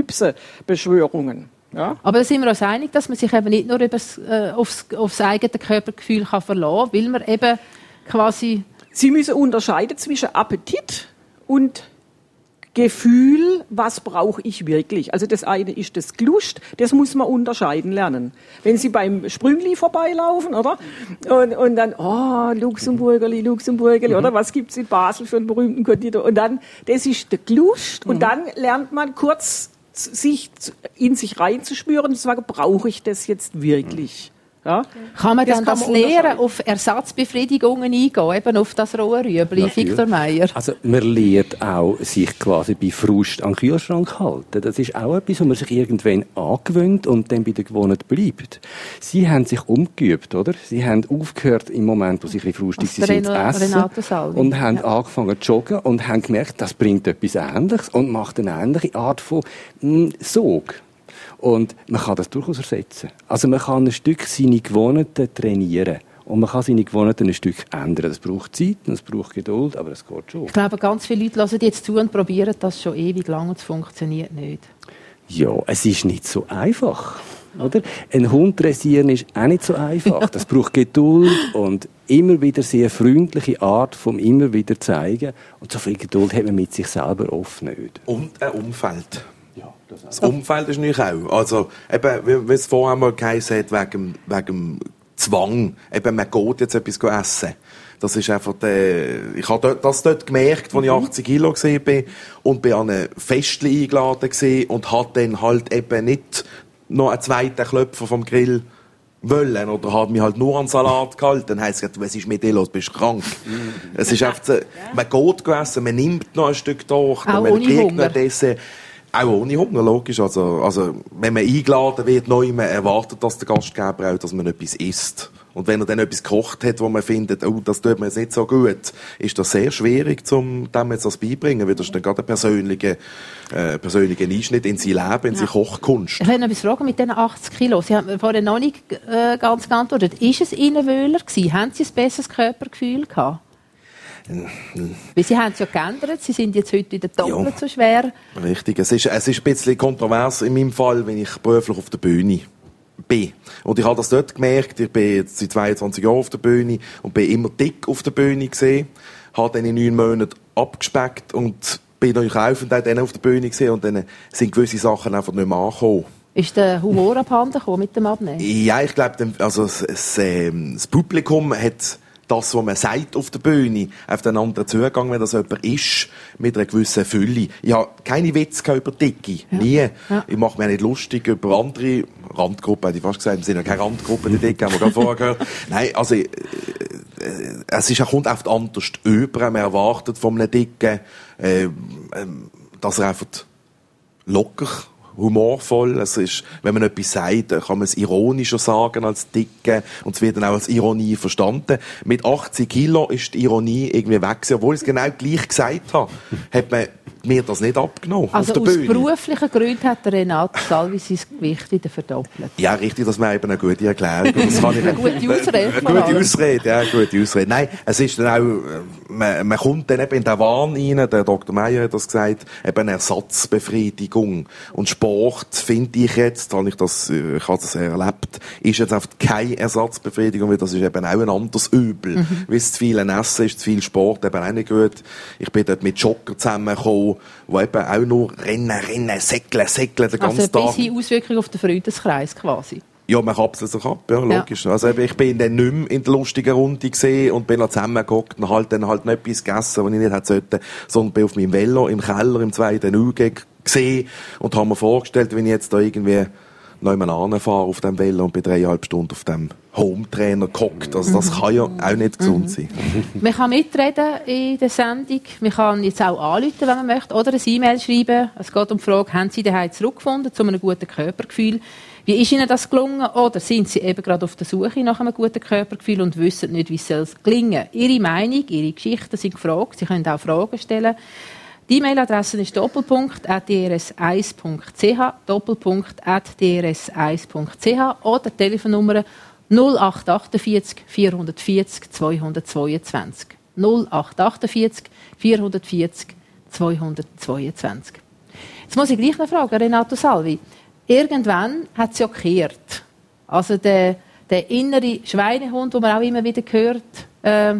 Apokalypse-Beschwörungen. Ja? Aber da sind wir uns einig, dass man sich eben nicht nur übers, äh, aufs, aufs eigene Körpergefühl kann verlassen kann, weil man eben quasi... Sie müssen unterscheiden zwischen Appetit und Gefühl, was brauche ich wirklich? Also das eine ist das Lust, das muss man unterscheiden lernen. Wenn Sie beim Sprüngli vorbeilaufen, oder? Und, und dann, oh, Luxemburgerli, Luxemburgerli, mhm. oder? Was gibt's in Basel für einen berühmten Konditor? Und dann, das ist der Lust. Mhm. Und dann lernt man kurz, sich in sich reinzuspüren und zu sagen, brauche ich das jetzt wirklich? Ja? Kann man Das dann kann das man Lehren auf Ersatzbefriedigungen eingehen, eben auf das rohe Rüebli, Natürlich. Viktor Meyer? Also man lernt auch, sich quasi bei Frust an den Kühlschrank halten. Das ist auch etwas, wo man sich irgendwann angewöhnt und dann bei der Gewohnheit bleibt. Sie haben sich umgeübt, oder? Sie haben aufgehört im Moment, wo sie ein bisschen frustig Also sind, zu Ren- essen. Renato Salvi. Und haben Ja. angefangen zu joggen und haben gemerkt, das bringt etwas Ähnliches und macht eine ähnliche Art von mh, Sog. Und man kann das durchaus ersetzen. Also man kann ein Stück seine Gewohnheiten trainieren. Und man kann seine Gewohnheiten ein Stück ändern. Das braucht Zeit und es braucht Geduld, aber es geht schon. Ich glaube, ganz viele Leute hören jetzt zu und probieren das schon ewig lang und es funktioniert nicht. Ja, es ist nicht so einfach. Oder? Ein Hund dressieren ist auch nicht so einfach. Das braucht Geduld und immer wieder sehr freundliche Art vom immer wieder zeigen. Und so viel Geduld hat man mit sich selber oft nicht. Und ein Umfeld. Ja, das Das Umfeld ist natürlich auch. Also, eben, wie wie es vorher mal geheißen hat, wegen, wegen dem Zwang. Eben, man geht jetzt etwas essen. Das ist einfach der, ich habe dort, das dort gemerkt, als ich achtzig Kilo gesehen bin und bin an einem Festli eingeladen gesehen und hat dann halt eben nicht noch einen zweiten Klöpfer vom Grill wollen oder hat mich halt nur an Salat gehalten. Dann heisst es, was ist mit dir los, bist du krank? Es ist einfach, so, man geht essen, man nimmt noch ein Stück Tochter, Auch man ohne kriegt Hunger. noch Dessert. Auch ohne Hunger, logisch. Also, also, wenn man eingeladen wird, neu, man erwartet, dass der Gastgeber auch, dass man etwas isst. Und wenn er dann etwas gekocht hat, wo man findet, oh, das tut mir jetzt nicht so gut, ist das sehr schwierig, um dem jetzt das beibringen, weil das ist dann gerade ein persönlicher, äh, persönlicher Einschnitt in sein Leben, in seine Kochkunst. Ich will noch etwas fragen mit diesen achtzig Kilo. Sie haben vorhin noch nicht äh, ganz geantwortet. Ist es Ihnen wohler gewesen? Haben Sie ein besseres Körpergefühl gehabt? Weil Sie haben es ja geändert. Sie sind jetzt heute wieder doppelt Ja. so schwer. Richtig. Es ist, es ist ein bisschen kontrovers in meinem Fall, wenn ich beruflich auf der Bühne bin. Und ich habe das dort gemerkt. Ich bin jetzt seit zweiundzwanzig Jahren auf der Bühne und bin immer dick auf der Bühne gesehen. Habe dann in neun Monaten abgespeckt und bin natürlich auch dann auf der Bühne gesehen und dann sind gewisse Sachen einfach nicht mehr angekommen. Ist der Humor abhanden gekommen mit dem Abnehmen? Ja, ich glaube, also das, das, ähm, das Publikum hat das, was man sagt auf der Bühne, auf den anderen Zugang, wenn das jemand ist, mit einer gewissen Fülle. Ich habe keine Witze über Dicke. Ja. Nie. Ja. Ich mache mich nicht lustig über andere Randgruppen, hätte ich fast gesagt. Wir sind ja keine Randgruppe, die Dicke, haben wir gerade vorher gehört. Nein, also, äh, äh, es ist, er kommt oft anders über. Man erwartet von einem Dicken, äh, äh, dass er einfach locker, humorvoll. Es ist, wenn man etwas sagt, kann man es ironischer sagen als Dicke. Und es wird dann auch als Ironie verstanden. Mit achtzig Kilo ist die Ironie irgendwie weg. Obwohl ich es genau gleich gesagt habe, hat man mir das nicht abgenommen. Also auf der aus Bühne. beruflichen Gründen hat der Renato Salvi sein Gewicht wieder verdoppelt. Ja, richtig, das wäre eben eine gute Erklärung. Das kann ich, Eine gute Ausrede, Eine vor gute allem. Ausrede, ja, eine gute Ausrede. Nein, es ist dann auch, äh, man, man kommt dann eben in den Wahn rein, der Doktor Meyer hat das gesagt, eben eine Ersatzbefriedigung. Und Sport, finde ich jetzt, habe ich das, äh, ich habe das erlebt, ist jetzt oft keine Ersatzbefriedigung, weil das ist eben auch ein anderes Übel. Mhm. Weil es zu viel Essen ist, zu viel Sport eben auch nicht gut. Ich bin dort mit Jogger zusammengekommen, die eben auch nur rennen, rennen, säckeln, säckeln den ganzen Also Tag. eine bisschen Auswirkung auf den Freundeskreis quasi. Ja, man kapselt sich ab, ja, logisch. Ja. Also, ich bin dann nicht mehr in der lustigen Runde gesehen und bin noch zusammengehockt und halt dann halt noch etwas gegessen, was ich nicht hätte sollen, sondern bin auf meinem Velo im Keller im zweiten U G gesehen und habe mir vorgestellt, wenn ich jetzt da irgendwie noch jemanden fahre auf dem Velo und bin dreieinhalb Stunden auf dem Home-Trainer gehockt. Also, das kann ja auch nicht gesund Mhm. sein. Man kann mitreden in der Sendung. Man kann jetzt auch anrufen, wenn man möchte, oder eine E-Mail schreiben. Es geht um die Frage, haben Sie daheim zurückgefunden zu einem guten Körpergefühl? Wie ist Ihnen das gelungen? Oder sind Sie eben gerade auf der Suche nach einem guten Körpergefühl und wissen nicht, wie es soll gelingen? Ihre Meinung, Ihre Geschichten sind gefragt. Sie können auch Fragen stellen. Die E-Mail-Adresse ist doppelpunkt at d r s eins punkt c h, doppelpunkt at d r s eins punkt c h oder Telefonnummer null acht achtundvierzig vierhundertvierzig zweihundertzweiundzwanzig. null acht achtundvierzig vierhundertvierzig zweihundertzweiundzwanzig. Jetzt muss ich gleich noch fragen, Renato Salvi. Irgendwann hat es ja gekehrt. Also der, der innere Schweinehund, den man auch immer wieder hört, äh,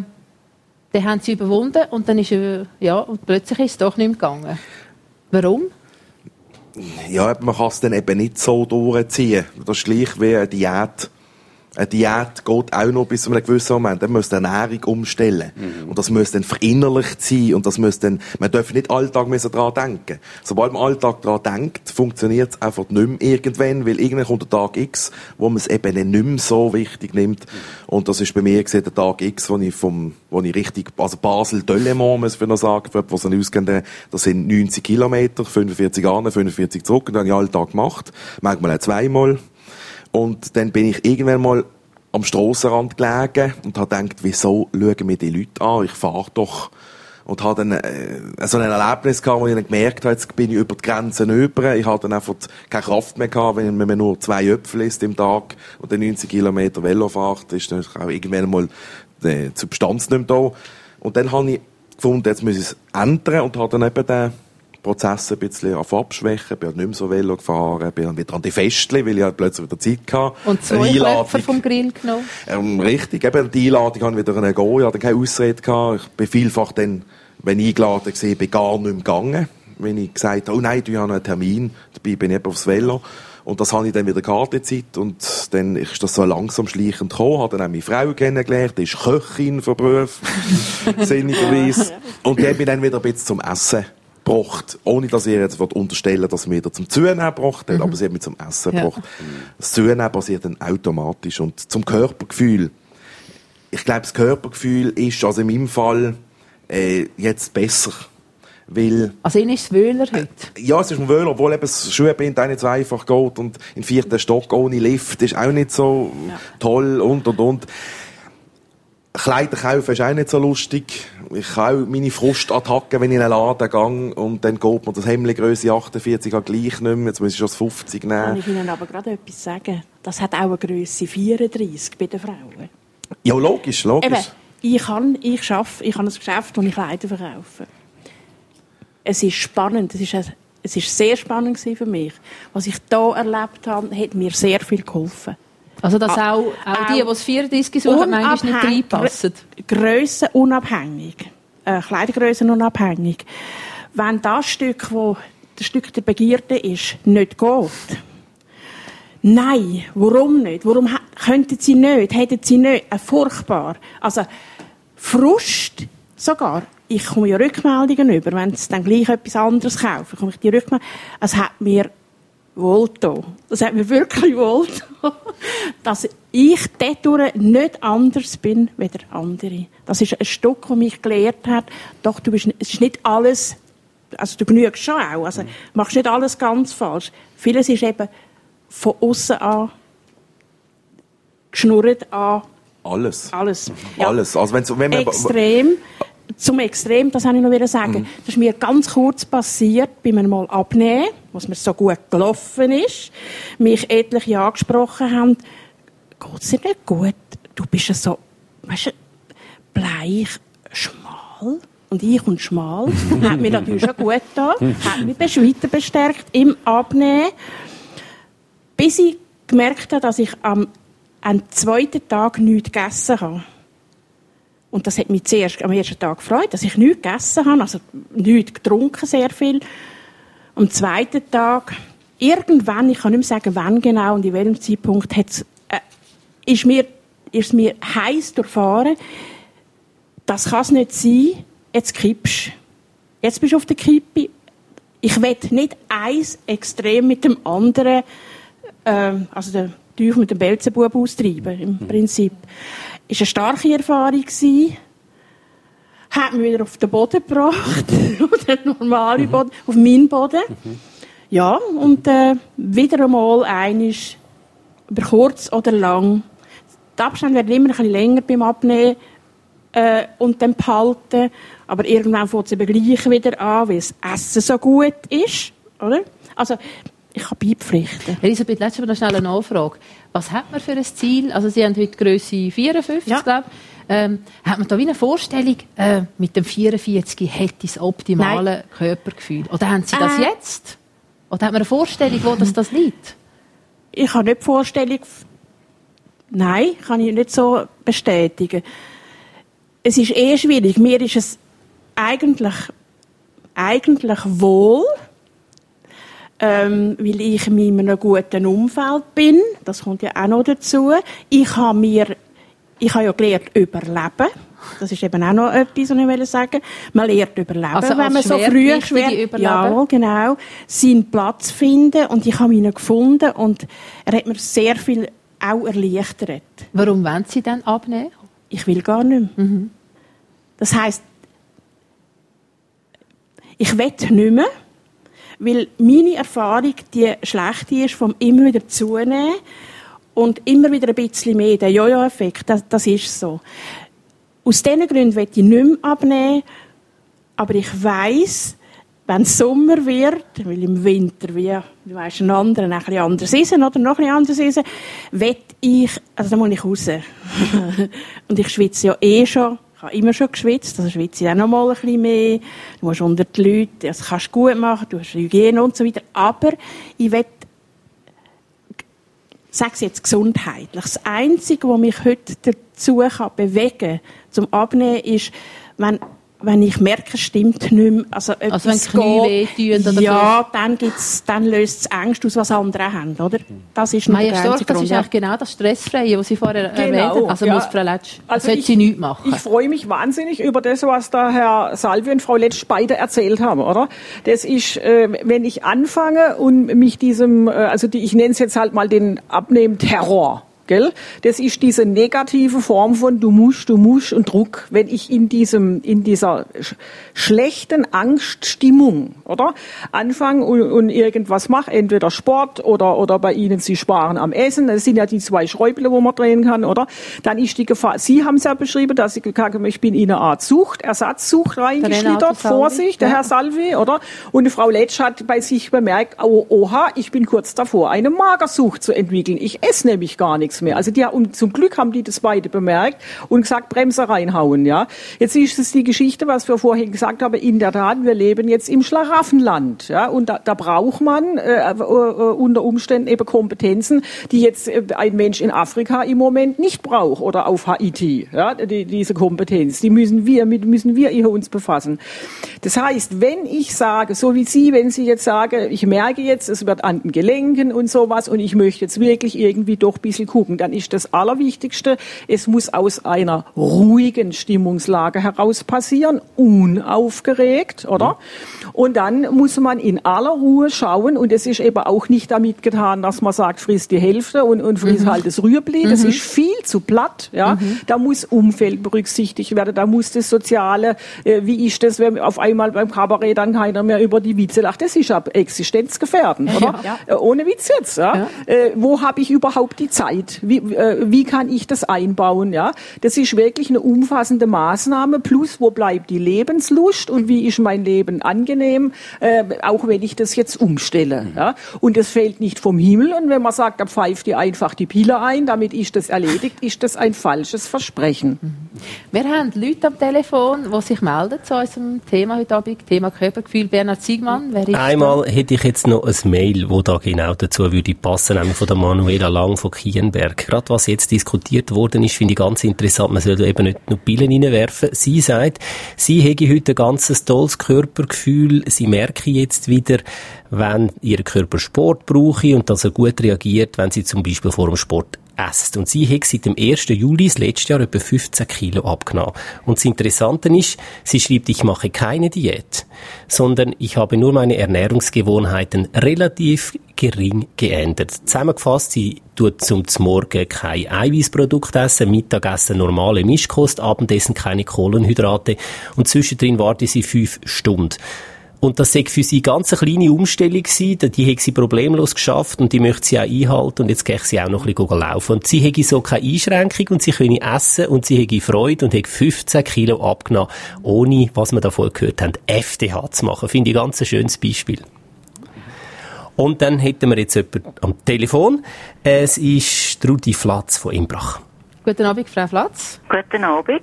den haben sie überwunden und dann ist er, ja, und plötzlich ist es doch nicht mehr gegangen. Warum? Ja, man kann es dann eben nicht so durchziehen. Das ist gleich wie eine Diät. Eine Diät geht auch noch bis zu einem gewissen Moment. Dann muss die Ernährung umstellen. Mhm. Und das muss dann verinnerlicht sein. Und das muss dann, man darf nicht alltag daran denken. Sobald man alltag daran denkt, funktioniert es einfach nicht mehr irgendwann, weil irgendwann kommt der Tag X, wo man es eben nicht mehr so wichtig nimmt. Mhm. Und das ist bei mir gesehen der Tag X, wo ich vom, wo ich richtig, also Basel-Döllemont, muss ich noch sagen, für was ich ausgehen, das sind neunzig Kilometer, fünfundvierzig an, fünfundvierzig zurück, und dann habe ich alltag gemacht. Manchmal auch zweimal. Und dann bin ich irgendwann mal am Strassenrand gelegen und habe gedacht, wieso schauen mir die Leute an? Ich fahre doch. Und habe dann äh, so ein Erlebnis gehabt, wo ich dann gemerkt habe, jetzt bin ich über die Grenzen rüber. Ich hatte dann einfach keine Kraft mehr gehabt, wenn man nur zwei Äpfel isst im Tag und dann neunzig Kilometer Velo fährt, ist dann auch irgendwann mal die Substanz nicht mehr da. Und dann habe ich gefunden, jetzt muss ich es ändern und habe dann eben den Prozess ein bisschen abschwächen, bin halt nicht mehr so Velo gefahren, bin dann wieder an die Festli, weil ich halt plötzlich wieder Zeit hatte. Und zwei Klöpfer vom Grill genommen? Ähm, richtig, eben die Einladung habe ich wieder gehen, ich hatte keine Ausrede gehabt, ich bin vielfach dann, wenn ich eingeladen war, bin gar nicht mehr gegangen, wenn ich gesagt habe, oh nein, du hast noch einen Termin, dabei bin ich eben aufs Velo. Und das habe ich dann wieder Karte Zeit und dann ist das so langsam schleichend gekommen, habe dann auch meine Frau kennengelernt, die ist Köchin von Beruf, sinnigerweise. Und die hat mich dann wieder ein bisschen zum Essen gebracht. Ohne, dass ihr jetzt unterstellen wollt, dass sie mich wieder zum Zunehmen gebracht hat, mhm. aber sie hat mich zum Essen ja. gebracht. Das Zunehmen passiert dann automatisch. Und zum Körpergefühl. Ich glaube, das Körpergefühl ist, also in meinem Fall, äh, jetzt besser. Weil, also Ihnen ist es wöhler heute? Äh, ja, es ist ein Wöhler, obwohl eben das Schuhbind auch nicht so einfach geht und im vierten Stock ohne Lift ist auch nicht so ja. toll und, und, und. Kleider kaufen ist auch nicht so lustig. Ich habe auch meine Frustattacken, wenn ich in einen Laden gehe und dann geht mir das Hemdli Grösse achtundvierzig an gleich nicht mehr. Jetzt muss ich schon das fünfzig nehmen. Kann ich Ihnen aber gerade etwas sagen? Das hat auch eine Grösse vierunddreißig bei den Frauen. Ja, logisch, logisch. Eben, ich kann, ich arbeite, ich habe ein Geschäft, wo ich Kleider verkaufe. Es ist spannend, es ist, ein, es ist sehr spannend für mich. Was ich hier erlebt habe, hat mir sehr viel geholfen. Also dass auch, auch, auch die, die das vierunddreißig suchen, manchmal nicht reinpassen? Grössen unabhängig. Äh, Kleidergrössen unabhängig. Wenn das Stück, wo das Stück der Begierde ist, nicht geht. Nein, warum nicht? Warum könnten sie nicht? Hätten sie nicht? Äh, furchtbar. Also, Frust sogar. Ich komme ja Rückmeldungen über. Wenn sie dann gleich etwas anderes kaufen, komme ich die Rückmeldung. Es hat mir wohlgetan. Das hat mir wirklich wohlgetan, dass ich dadurch nicht anders bin wie der andere. Das ist ein Stück, das mich gelehrt hat, doch, du bist, es ist nicht alles, also du genügst schon auch, also mhm. machst nicht alles ganz falsch. Vieles ist eben von außen an, geschnurrt an. Alles. Alles. Ja. Alles. Also wenn's, wenn man Extrem. Zum Extrem, das wollte ich noch sagen. Mhm. Das ist mir ganz kurz passiert, bei mir mal abnehmen, was mir so gut gelaufen ist. Mich etliche angesprochen haben, geht's dir nicht gut? Du bist ja so, weißt du, bleich, schmal. Und ich und schmal. Hat mir natürlich schon gut getan. Hat mich weiter bestärkt im Abnehmen. Bis ich gemerkt habe, dass ich am, am zweiten Tag nichts gegessen habe. Und das hat mich zuerst am ersten Tag gefreut, dass ich nichts gegessen habe, also nichts getrunken, sehr viel. Am zweiten Tag, irgendwann, ich kann nicht mehr sagen, wann genau und in welchem Zeitpunkt, hat's, äh, ist, mir, ist mir heiß durchfahren, das kann es nicht sein, jetzt kippst. Jetzt bist du auf der Kippe. Ich will nicht eins extrem mit dem anderen, äh, also der Teufel mit dem Beelzebub austreiben, im mhm. Prinzip. Es war eine starke Erfahrung. Hat mich wieder auf den Boden gebracht. Auf den normalen mhm. Boden. Auf meinen Boden. Mhm. Ja, und äh, wieder einmal einisch, über kurz oder lang. Die Abstände werden immer ein bisschen länger beim Abnehmen äh, und dann behalten. Aber irgendwann fängt es eben gleich wieder an, weil das Essen so gut ist. Oder? Also, ich kann beipflichten. Elisabeth, letztes Mal noch schnell eine Nachfrage. Was hat man für ein Ziel? Also Sie haben heute Grösse vierundfünfzig, ja. glaube ich. Ähm, hat man da wie eine Vorstellung, äh, mit dem vierundvierzig hätte ich das optimale Nein. Körpergefühl? Oder haben Sie das äh. jetzt? Oder hat man eine Vorstellung, wo das, das liegt? Ich habe nicht die Vorstellung. Nein, kann ich nicht so bestätigen. Es ist eh schwierig. Mir ist es eigentlich, eigentlich wohl. ähm, weil ich in einem guten Umfeld bin. Das kommt ja auch noch dazu. Ich habe mir, ich habe ja gelernt, überleben. Das ist eben auch noch etwas, was ich will sagen. Man lernt überleben, also wenn man so früh schwer, ja, genau, seinen Platz finden. Und ich habe ihn gefunden und er hat mir sehr viel auch erleichtert. Warum wollen Sie dann abnehmen? Ich will gar nicht mehr. Mhm. Das heisst, ich will nicht mehr, weil meine Erfahrung die schlechte ist, vom immer wieder zunehmen und immer wieder ein bisschen mehr, der Jojo-Effekt, das, das ist so. Aus diesen Gründen will ich nicht mehr abnehmen, aber ich weiss, wenn es Sommer wird, weil im Winter, wie du weißt, ein anderer, ein bisschen anders ist, oder noch ein bisschen anders ist, will ich, also da muss ich raus. Und ich schwitze ja eh schon, ich habe immer schon geschwitzt, also schwitze ich auch noch mal ein bisschen mehr. Du musst unter die Leute, das kannst du gut machen, du hast Hygiene und so weiter, aber ich will, sage es jetzt gesundheitlich, das Einzige, was mich heute dazu kann bewegen kann, zum Abnehmen, ist, wenn, wenn ich merke, es stimmt nicht mehr. Also, also wenn die Knie wehtun oder ja, so. dann, gibt's, dann löst es Ängste aus, was andere haben, oder? Das ist noch der einzige Grund. Das ist eigentlich genau das Stressfreie, was Sie vorher genau, erwähnt haben. Also ja. muss Frau Letsch, also sollte ich, sie nichts machen. Ich freue mich wahnsinnig über das, was da Herr Salvi und Frau Letsch beide erzählt haben, oder? Das ist, äh, wenn ich anfange und mich diesem, äh, also die, ich nenne es jetzt halt mal den Abnehmen-Terror, gell? Das ist diese negative Form von du musst, du musst und Druck. Wenn ich in diesem, in dieser sch- schlechten Angststimmung, oder? Anfange und, und irgendwas mache, entweder Sport oder, oder bei Ihnen, Sie sparen am Essen. Das sind ja die zwei Schräuble, wo man drehen kann, oder? Dann ist die Gefahr, Sie haben es ja beschrieben, dass Sie gesagt haben, ich bin in eine Art Sucht, Ersatzsucht reingeschlittert, Vorsicht, der ja. Herr Salvi, oder? Und die Frau Letsch hat bei sich bemerkt, oh, oha, ich bin kurz davor, eine Magersucht zu entwickeln. Ich esse nämlich gar nichts mehr. Also die, und zum Glück haben die das beide bemerkt und gesagt, Bremse reinhauen, ja. Jetzt ist es die Geschichte, was wir vorhin gesagt haben, in der Tat, wir leben jetzt im Schlaraffenland, ja, und da, da braucht man äh, äh, unter Umständen eben Kompetenzen, die jetzt äh, ein Mensch in Afrika im Moment nicht braucht oder auf Haiti, ja, die, diese Kompetenz, die müssen wir, mit müssen wir hier uns befassen. Das heißt, wenn ich sage, so wie Sie, wenn Sie jetzt sagen, ich merke jetzt, es wird an den Gelenken und sowas und ich möchte jetzt wirklich irgendwie doch ein bisschen gucken, dann ist das Allerwichtigste, es muss aus einer ruhigen Stimmungslage heraus passieren, unaufgeregt, oder? Und dann muss man in aller Ruhe schauen, und es ist eben auch nicht damit getan, dass man sagt, frisst die Hälfte und, und frisst mhm. halt das Rüebli, das mhm. ist viel zu platt, ja? Mhm. Da muss Umfeld berücksichtigt werden, da muss das Soziale, äh, wie ist das, wenn auf einmal beim Kabarett dann keiner mehr über die Witze lacht, das ist ja existenzgefährdend, oder? Ja, ja. Äh, ohne Witz jetzt, ja? Ja. Äh, wo habe ich überhaupt die Zeit? Wie, äh, wie kann ich das einbauen, ja? Das ist wirklich eine umfassende Maßnahme, plus wo bleibt die Lebenslust und wie ist mein Leben angenehm, äh, auch wenn ich das jetzt umstelle, mhm. ja? Und das fällt nicht vom Himmel, und wenn man sagt, da pfeift ihr einfach die Pille ein, damit ist das erledigt, ist das ein falsches Versprechen. Mhm. Wir haben Leute am Telefon, die sich melden zu unserem Thema heute Abend, Thema Körpergefühl. Bernhard Siegmann, wer ist Einmal da? hätte ich jetzt noch ein Mail, das da genau dazu würde passen, nämlich von der Manuela Lang von Kienberg. Gerade was jetzt diskutiert worden ist, finde ich ganz interessant. Man soll da eben nicht nur Pillen reinwerfen. Sie sagt, sie hätte heute ein ganz tolles Körpergefühl. Sie merke jetzt wieder, wenn ihr Körper Sport brauche und dass er gut reagiert, wenn sie zum Beispiel vor dem Sport esst. Und sie hat seit dem ersten Juli das letzte Jahr etwa fünfzehn Kilo abgenommen. Und das Interessante ist, sie schreibt, ich mache keine Diät, sondern ich habe nur meine Ernährungsgewohnheiten relativ gering geändert. Zusammengefasst, sie tut zum Morgen kein Eiweißprodukt essen, Mittagessen normale Mischkost, Abendessen keine Kohlenhydrate und zwischendrin warte sie fünf Stunden. Und das sei für sie ganz eine kleine Umstellung gewesen, die hat sie problemlos geschafft und die möchte sie auch einhalten und jetzt gehe sie auch noch ein bisschen laufen. Und sie hätte so keine Einschränkung und sie könne essen und sie hätte Freude und hätte fünfzehn Kilo abgenommen, ohne, was wir davon gehört haben, F D H zu machen. Finde ich ein ganz schönes Beispiel. Und dann hätten wir jetzt jemanden am Telefon. Es ist Trudi Flatz von Imbrach. Guten Abend, Frau Flatz. Guten Abend.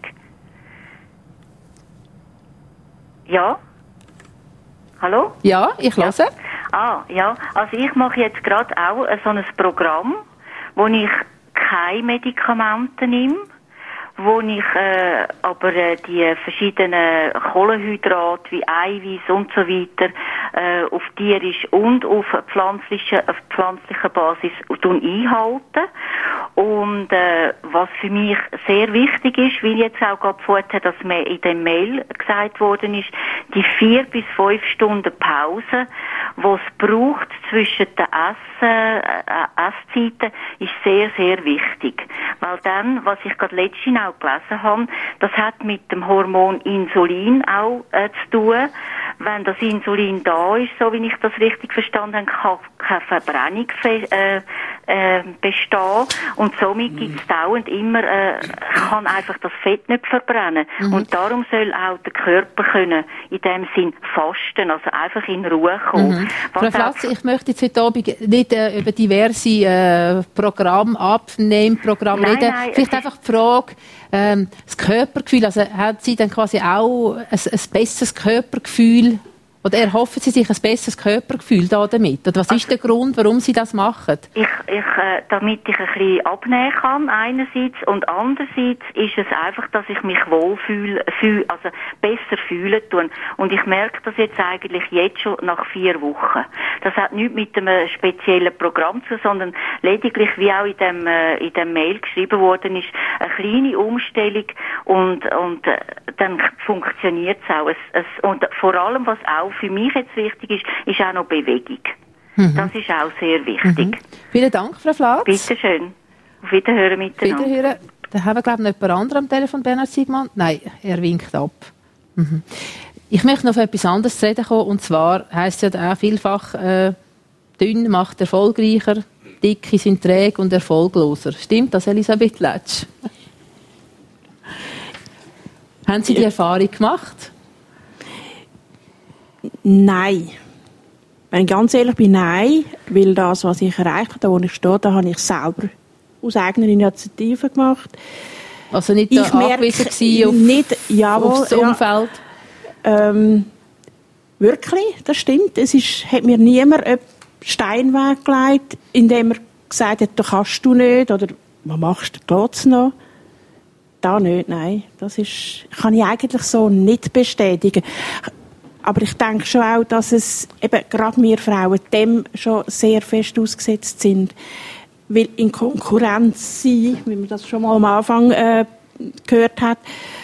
Ja? Hallo? Ja, ich höre. Ja. Ah, ja. Also ich mache jetzt gerade auch so ein Programm, wo ich keine Medikamente nehme, wo ich äh, aber äh, die verschiedenen Kohlenhydrate wie Eiweiß und so weiter äh, auf tierischer und auf pflanzlicher, auf pflanzlicher Basis einhalten. Und äh, was für mich sehr wichtig ist, wie jetzt auch gerade vorher, dass mir in dem Mail gesagt worden ist, die vier bis fünf Stunden Pause, die es braucht zwischen den Essen, äh, Esszeiten, ist sehr, sehr wichtig. Weil dann, was ich gerade letztens auch gelesen habe, das hat mit dem Hormon Insulin auch äh, zu tun. Wenn das Insulin da ist, so wie ich das richtig verstanden habe, kann keine Verbrennung äh, äh, bestehen. Und somit gibt es dauernd immer, äh, kann einfach das Fett nicht verbrennen. Mhm. Und darum soll auch der Körper können, in dem Sinn fasten, also einfach in Ruhe kommen. Mhm. Frau Flatz, ich möchte jetzt heute Abend nicht äh, über diverse äh, Programme, Abnehmprogramme reden. Nein, Vielleicht einfach die Frage, ähm, das Körpergefühl, also hat Sie dann quasi auch ein, ein besseres Körpergefühl? Oder erhoffen Sie sich ein besseres Körpergefühl da damit? Oder was ist der Grund, warum Sie das machen? Ich, ich, äh, damit ich ein bisschen abnehmen kann, einerseits. Und andererseits ist es einfach, dass ich mich wohlfühle, fühl, also besser fühlen tue. Und ich merke das jetzt eigentlich jetzt schon nach vier Wochen. Das hat nichts mit einem speziellen Programm zu, sondern lediglich, wie auch in dem, äh, in dem Mail geschrieben worden ist, eine kleine Umstellung und, und äh, dann funktioniert es auch. Es, es, und vor allem, was auch für mich jetzt wichtig ist, ist auch noch Bewegung. Mhm. Das ist auch sehr wichtig. Mhm. Vielen Dank, Frau Flatz. Bitte schön. Auf Wiederhören miteinander. Wiederhören. Da haben wir, glaube ich, noch jemand anderes am Telefon, Bernhard Siegmann. Nein, er winkt ab. Mhm. Ich möchte noch auf etwas anderes zu reden kommen. Und zwar heisst es ja auch vielfach, äh, dünn macht erfolgreicher, dicke sind träge und erfolgloser. Stimmt das, Elisabeth Letsch? Haben Sie die Erfahrung gemacht? Nein. Wenn ich ganz ehrlich bin, nein. Weil das, was ich erreicht habe, da wo ich stehe, da habe ich selber aus eigener Initiative gemacht. Also nicht ich angewiesen gewesen auf, nicht, jawohl, auf das Umfeld? Ja, ähm, wirklich, das stimmt. Es ist, hat mir niemand einen Steinweg gelegt, indem er gesagt hat, das kannst du nicht, oder was machst du trotzdem noch? Da nicht, nein. Das ist, kann ich eigentlich so nicht bestätigen. Aber ich denke schon auch, dass es eben gerade wir Frauen dem schon sehr fest ausgesetzt sind. Weil in Konkurrenz sein, wie man das schon mal am Anfang äh, gehört hat,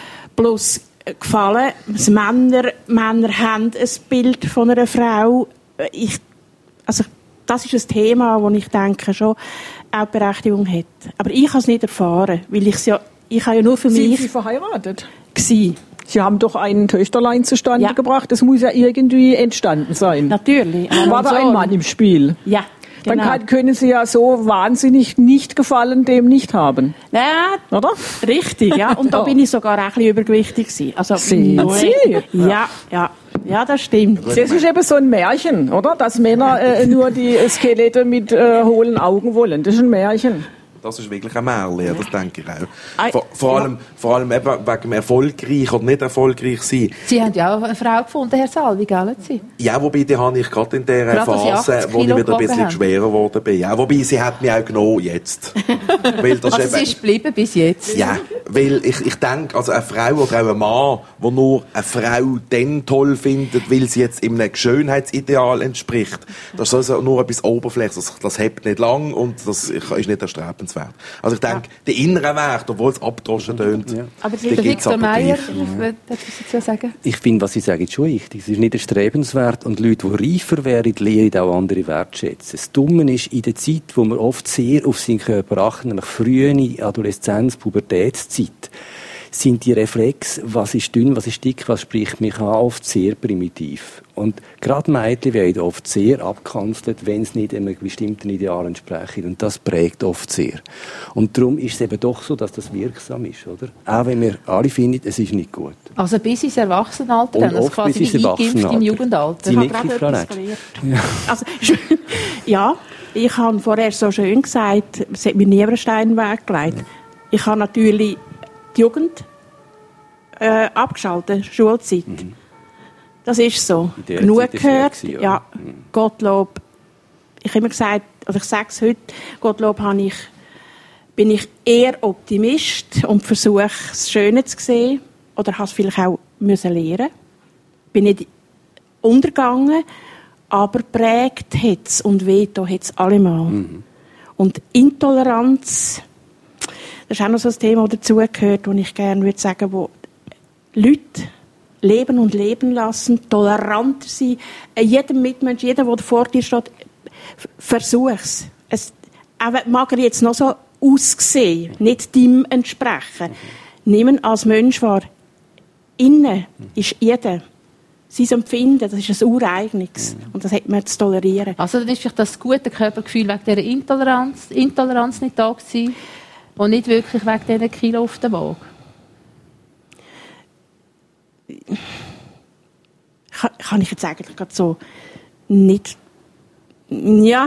bloß gefallen. Also Männer, Männer haben ein Bild von einer Frau. Ich, also das ist ein Thema, wo ich denke schon auch Berechtigung hat. Aber ich habe es nicht erfahren, weil ich ja, ich habe ja nur für Sind mich... Sie verheiratet? Gewesen. Sie haben doch ein Töchterlein zustande Ja. gebracht. Das muss ja irgendwie entstanden sein. Natürlich. War da ein Mann im Spiel? Ja, genau. Dann kann, können Sie ja so wahnsinnig nicht gefallen dem nicht haben. Ja, oder? Richtig, ja. Und da Ja. bin ich sogar auch ein bisschen übergewichtig gewesen. Also, Sind nur- Sie? Ja, ja. Ja, das stimmt. Das ist eben so ein Märchen, oder? Dass Männer äh, nur die Skelette mit äh, hohlen Augen wollen. Das ist ein Märchen. Das ist wirklich ein Märchen, ja, das denke ich auch. Ei, Vor, vor, allem, vor allem eben wegen dem erfolgreich oder nicht erfolgreich sein. Sie haben ja auch eine Frau gefunden, Herr Salvi, gell? Sie? Ja, wobei, die habe ich gerade in der Gerade, als Sie Phase, achtzig wo ich Kilo wieder ein bisschen gewogen schwerer geworden bin. Ja, wobei, sie hat mich auch genommen jetzt. Weil das Also eben, sie ist geblieben bis jetzt. ja, weil ich, ich denke, also eine Frau oder auch ein Mann, der nur eine Frau dann toll findet, weil sie jetzt in einem Schönheitsideal entspricht, das ist also nur etwas Oberflächliches. Das, das hebt nicht lang und das ist nicht erstrebenswert. Also ich denke, die inneren Werte, obwohl es abgedroschen tönt, Ja. Aber die der gibt's Viktor aber Meyer, gleich. ich will etwas dazu sagen. Ich finde, was Sie sagen, ist schon richtig. Es ist nicht erstrebenswert und Leute, die reifer wären, lernen auch andere wertschätzen. Das Dumme ist, in der Zeit, wo man oft sehr auf seinen Körper achten, nämlich frühe Adoleszenz, Pubertätszeit, sind die Reflexe, was ist dünn, was ist dick, was spricht mich an, oft sehr primitiv. Und gerade Mädchen werden oft sehr abgekanzelt, wenn es nicht einem bestimmten Ideal entspricht. Und das prägt oft sehr. Und darum ist es eben doch so, dass das wirksam ist, oder? Auch wenn wir alle finden, es ist nicht gut. Also bis ins Erwachsenenalter, Und dann, also oft quasi bis ins wie eingeimpft im Erwachsenenalter. Jugendalter. Sie Ich habe nicken, gerade Frau etwas Netsch. gelernt. Also, ja, ich habe vorher so schön gesagt, es hat mir nie einen Steinweg gelegt. Ich habe natürlich die Jugend äh, abgeschaltet, Schulzeit. Mhm. Das ist so. In der Genug Zeit ist gehört. schwer gewesen, Ja, oder? Mhm. Gottlob. Ich habe immer gesagt, also ich sage es heute, Gottlob habe ich, bin ich eher Optimist und versuche, das Schöne zu sehen. Oder habe es vielleicht auch müssen lernen. Bin nicht untergegangen. aber prägt hat es und Veto hat es allemal. Mhm. Und Intoleranz, das ist auch noch so ein Thema, das dazugehört, wo ich gerne würde sagen, wo Leute leben und leben lassen, toleranter sein, jedem Mitmensch, jeder, der vor dir steht, versuch's. Es mag er jetzt noch so aussehen, nicht dem entsprechen. Nimm ihn als Mensch wahr. Innen ist jeder. Sein Empfinden, das ist ein ureigenes. Und das hat man zu tolerieren. Also dann ist vielleicht das gute Körpergefühl wegen dieser Intoleranz, Intoleranz nicht da gewesen und nicht wirklich wegen dieser Kilo auf der Waage? Kann, kann ich jetzt eigentlich gerade so nicht... Ja...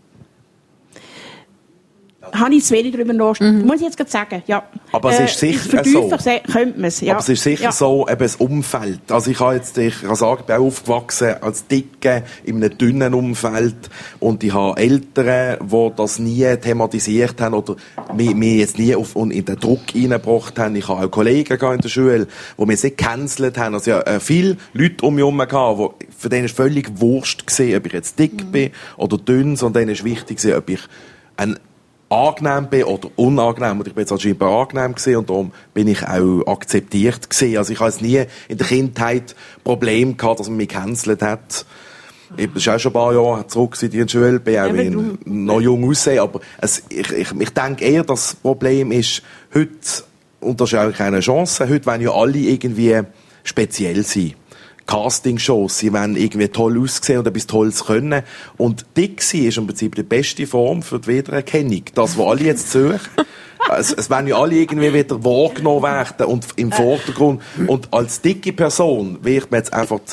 Habe ich zu wenig darüber nachgedacht. Mhm. Muss ich jetzt gerade sagen, ja. Aber es ist sicher äh, so. Könnte man es, ja. Aber es ist sicher ja. so, eben das Umfeld. Also ich habe jetzt, ich kann sagen, ich bin auch aufgewachsen als Dicke, in einem dünnen Umfeld. Und ich habe Eltern, die das nie thematisiert haben oder mich, mich jetzt nie auf, in den Druck reingebracht haben. Ich habe auch Kollegen in der Schule, die mich sehr gecancelt haben. Also ja, viele Leute um mich herum gehabt, die, für denen ist völlig wurscht gewesen, ob ich jetzt dick mhm. bin oder dünn, sondern denen ist wichtig gewesen, ob ich ein angenehm bin oder unangenehm. Und ich bin jetzt anscheinend angenehm gewesen und darum bin ich auch akzeptiert gewesen. Also ich habe jetzt nie in der Kindheit Probleme gehabt, dass man mich gecancelt hat. Ich bin auch schon ein paar Jahre zurück in die Schule, bin auch ja, noch jung aussehen, aber es, ich, ich, ich denke eher, das Problem ist heute, und das ist auch keine Chance, heute wollen ja alle irgendwie speziell sein. Castingshows, sie wollen irgendwie toll aussehen und etwas Tolles können. Und dick sein ist im Prinzip die beste Form für die Wiedererkennung. Das, was alle jetzt suchen. es, es wollen ja alle irgendwie wieder wahrgenommen werden und im Vordergrund. Und als dicke Person wird man jetzt einfach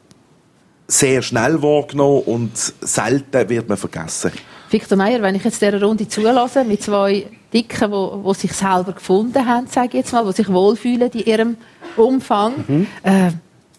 sehr schnell wahrgenommen und selten wird man vergessen. Viktor Meyer, wenn ich jetzt dieser Runde zulasse, mit zwei Dicken, die, die sich selber gefunden haben, sage ich jetzt mal, die sich wohlfühlen in ihrem Umfang, mhm. äh,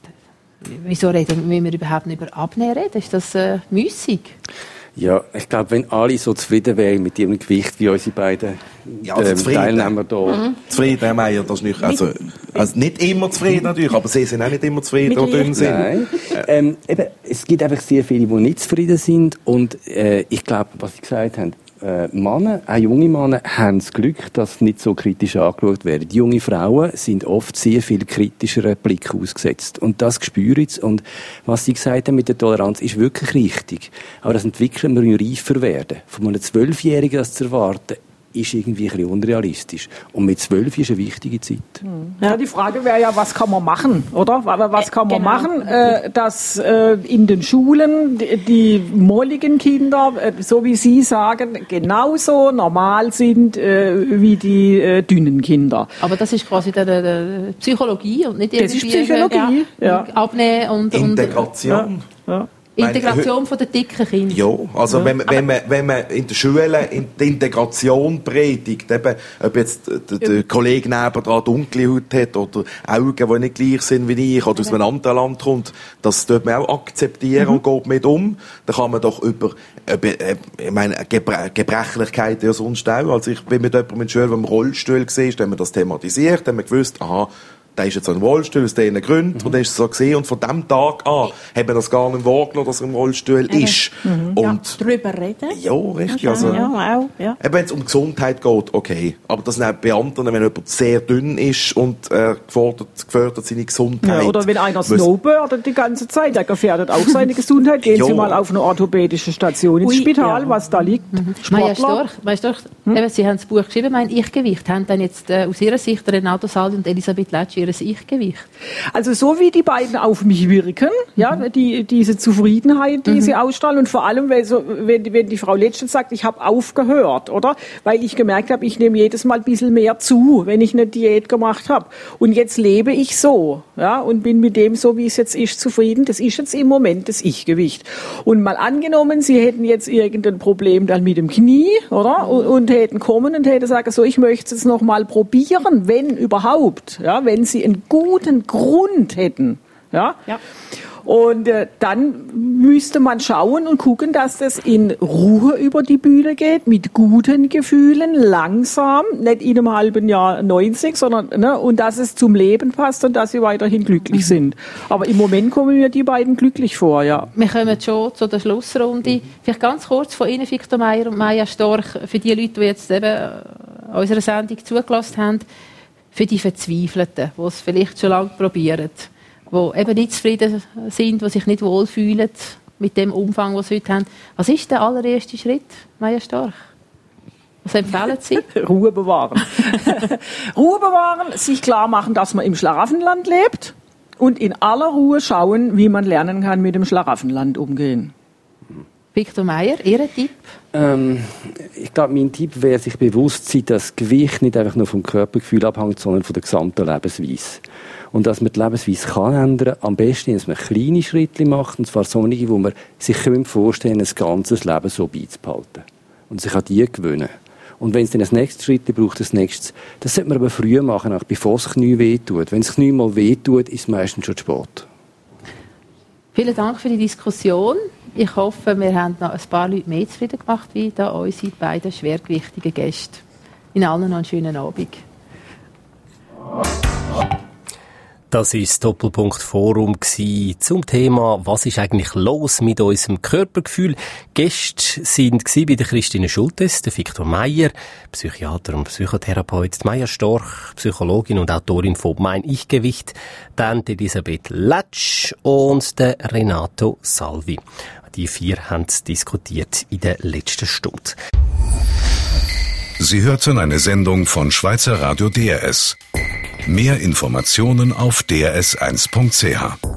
wieso reden wir überhaupt nicht über Abnehmen reden? Ist das äh, müßig? Ja, ich glaube, wenn alle so zufrieden wären mit ihrem Gewicht wie unsere beiden ja, also ähm, Teilnehmer hier. Mhm. Zufrieden, Herr Meier, das ist nicht, also, also nicht immer zufrieden natürlich, aber Sie sind auch nicht immer zufrieden oder dünn sind. Nein. Ähm, eben, es gibt einfach sehr viele, die nicht zufrieden sind und äh, ich glaube, was Sie gesagt haben, Äh, Männer, auch junge Männer, haben das Glück, dass sie nicht so kritisch angeschaut werden. Die junge Frauen sind oft sehr viel kritischeren Blick ausgesetzt. Und das spüre ich. Und was Sie gesagt haben mit der Toleranz ist wirklich richtig. Aber das entwickeln wir im reifer werden. Von einem Zwölfjährigen das zu erwarten, ist irgendwie ein bisschen unrealistisch. Und mit zwölf ist eine wichtige Zeit. Ja, die Frage wäre ja, was kann man machen, oder? Was kann man genau. machen, äh, dass äh, in den Schulen die, die molligen Kinder, äh, so wie Sie sagen, genauso normal sind äh, wie die äh, dünnen Kinder. Aber das ist quasi der, der, der Psychologie und nicht irgendwie... Das ist Psychologie, ja. ja. Abnehmen und... Integration. Und, ja. Ja. Integration von den dicken Kindern. Ja, also ja. Wenn, man, wenn, man, wenn man in der Schule in die Integration predigt, eben, ob jetzt der, der ja. Kollege nebenan dunkle Haut hat oder Augen, die nicht gleich sind wie ich oder aus einem anderen Land kommt, das dort man auch akzeptieren mhm. und geht mit um. Da kann man doch über ich meine, Gebre- Gebrechlichkeit ja sonst auch. Also ich bin mit jemandem in der Schule, der im Rollstuhl war, da haben wir das thematisiert, haben wir gewusst, aha, der ist jetzt so ein Rollstuhl aus diesen Gründen mhm. und dann ist es so gesehen und von dem Tag an haben wir das gar nicht wahrgenommen, dass er im Rollstuhl mhm. ist. Mhm. Und ja, drüber reden. Ja, richtig. Also, ja, auch, ja. Wenn es um Gesundheit geht, okay. Aber das sind auch bei anderen, wenn jemand sehr dünn ist und äh, gefordert, gefördert seine Gesundheit. Ja, oder wenn einer snowboardet die ganze Zeit, der gefährdet auch seine Gesundheit. Gehen Sie mal auf eine orthopädische Station ins Ui, Spital, ja. was da liegt. Mhm. Maja Storch, Maja Storch hm? eben, Sie haben das Buch geschrieben, mein Ich-Gewicht. Haben dann jetzt äh, aus Ihrer Sicht Renato Salvi und Elisabeth Lecce ihr Ich-Gewicht? Also so wie die beiden auf mich wirken, mhm. ja, die, diese Zufriedenheit, die mhm. sie ausstrahlen und vor allem, wenn, so, wenn, wenn die Frau Lecce sagt, ich habe aufgehört, oder? Weil ich gemerkt habe, ich nehme jedes Mal ein bisschen mehr zu, wenn ich eine Diät gemacht habe. Und jetzt lebe ich so, ja, und bin mit dem, so wie es jetzt ist, zufrieden. Das ist jetzt im Moment das Ich-Gewicht. Und mal angenommen, Sie hätten jetzt irgendein Problem dann mit dem Knie, oder? Und, und hätten kommen und hätten sagen, so, ich möchte es noch mal probieren, wenn überhaupt, ja, wenn Sie einen guten Grund hätten, ja. ja. Und äh, dann müsste man schauen und gucken, dass das in Ruhe über die Bühne geht, mit guten Gefühlen, langsam, nicht in einem halben Jahr neunzig, sondern ne, und dass es zum Leben passt und dass sie weiterhin glücklich sind. Aber im Moment kommen mir die beiden glücklich vor, ja. Wir kommen schon zu der Schlussrunde. Vielleicht ganz kurz von Ihnen, Victor Meyer und Maja Storch, für die Leute, die jetzt eben unserer Sendung zugelassen haben, für die Verzweifelten, die es vielleicht schon lange probieren, die eben nicht zufrieden sind, die sich nicht wohlfühlen mit dem Umfang, den sie heute haben. Was ist der allererste Schritt, Maja Storch? Was empfehlen Sie? Ruhe bewahren. Ruhe bewahren, sich klar machen, dass man im Schlaraffenland lebt und in aller Ruhe schauen, wie man lernen kann, mit dem Schlaraffenland umgehen. Victor Meyer, Ihr Tipp? Ähm, ich glaube, mein Tipp wäre, sich bewusst zu sein, dass Gewicht nicht einfach nur vom Körpergefühl abhängt, sondern von der gesamten Lebensweise. Und dass man die Lebensweise kann ändern, am besten, dass man kleine Schritte macht, und zwar solche, wo man sich vorstellen kann, ein ganzes Leben so beizubehalten. Und sich an die gewöhnen. Und wenn es dann das nächste Schritt braucht, das nächste, das sollte man aber früher machen, auch bevor das Knie wehtut. Wenn das Knie mal wehtut, ist es meistens schon Sport. Vielen Dank für die Diskussion. Ich hoffe, wir haben noch ein paar Leute mehr zufrieden gemacht, wie da unsere beiden schwergewichtigen Gäste. Ihnen allen noch einen schönen Abend. Das war das Doppelpunkt Forum zum Thema, was ist eigentlich los mit unserem Körpergefühl. Gäste sind bei der Christine Schultes, der Victor Meyer, Psychiater und Psychotherapeut, die Maja Storch, Psychologin und Autorin von Mein Ich-Gewicht, dann die Elisabeth Letsch und der Renato Salvi. Die vier haben diskutiert in der letzten Stunde. Sie hörten eine Sendung von Schweizer Radio D R S. Mehr Informationen auf d r s eins punkt c h.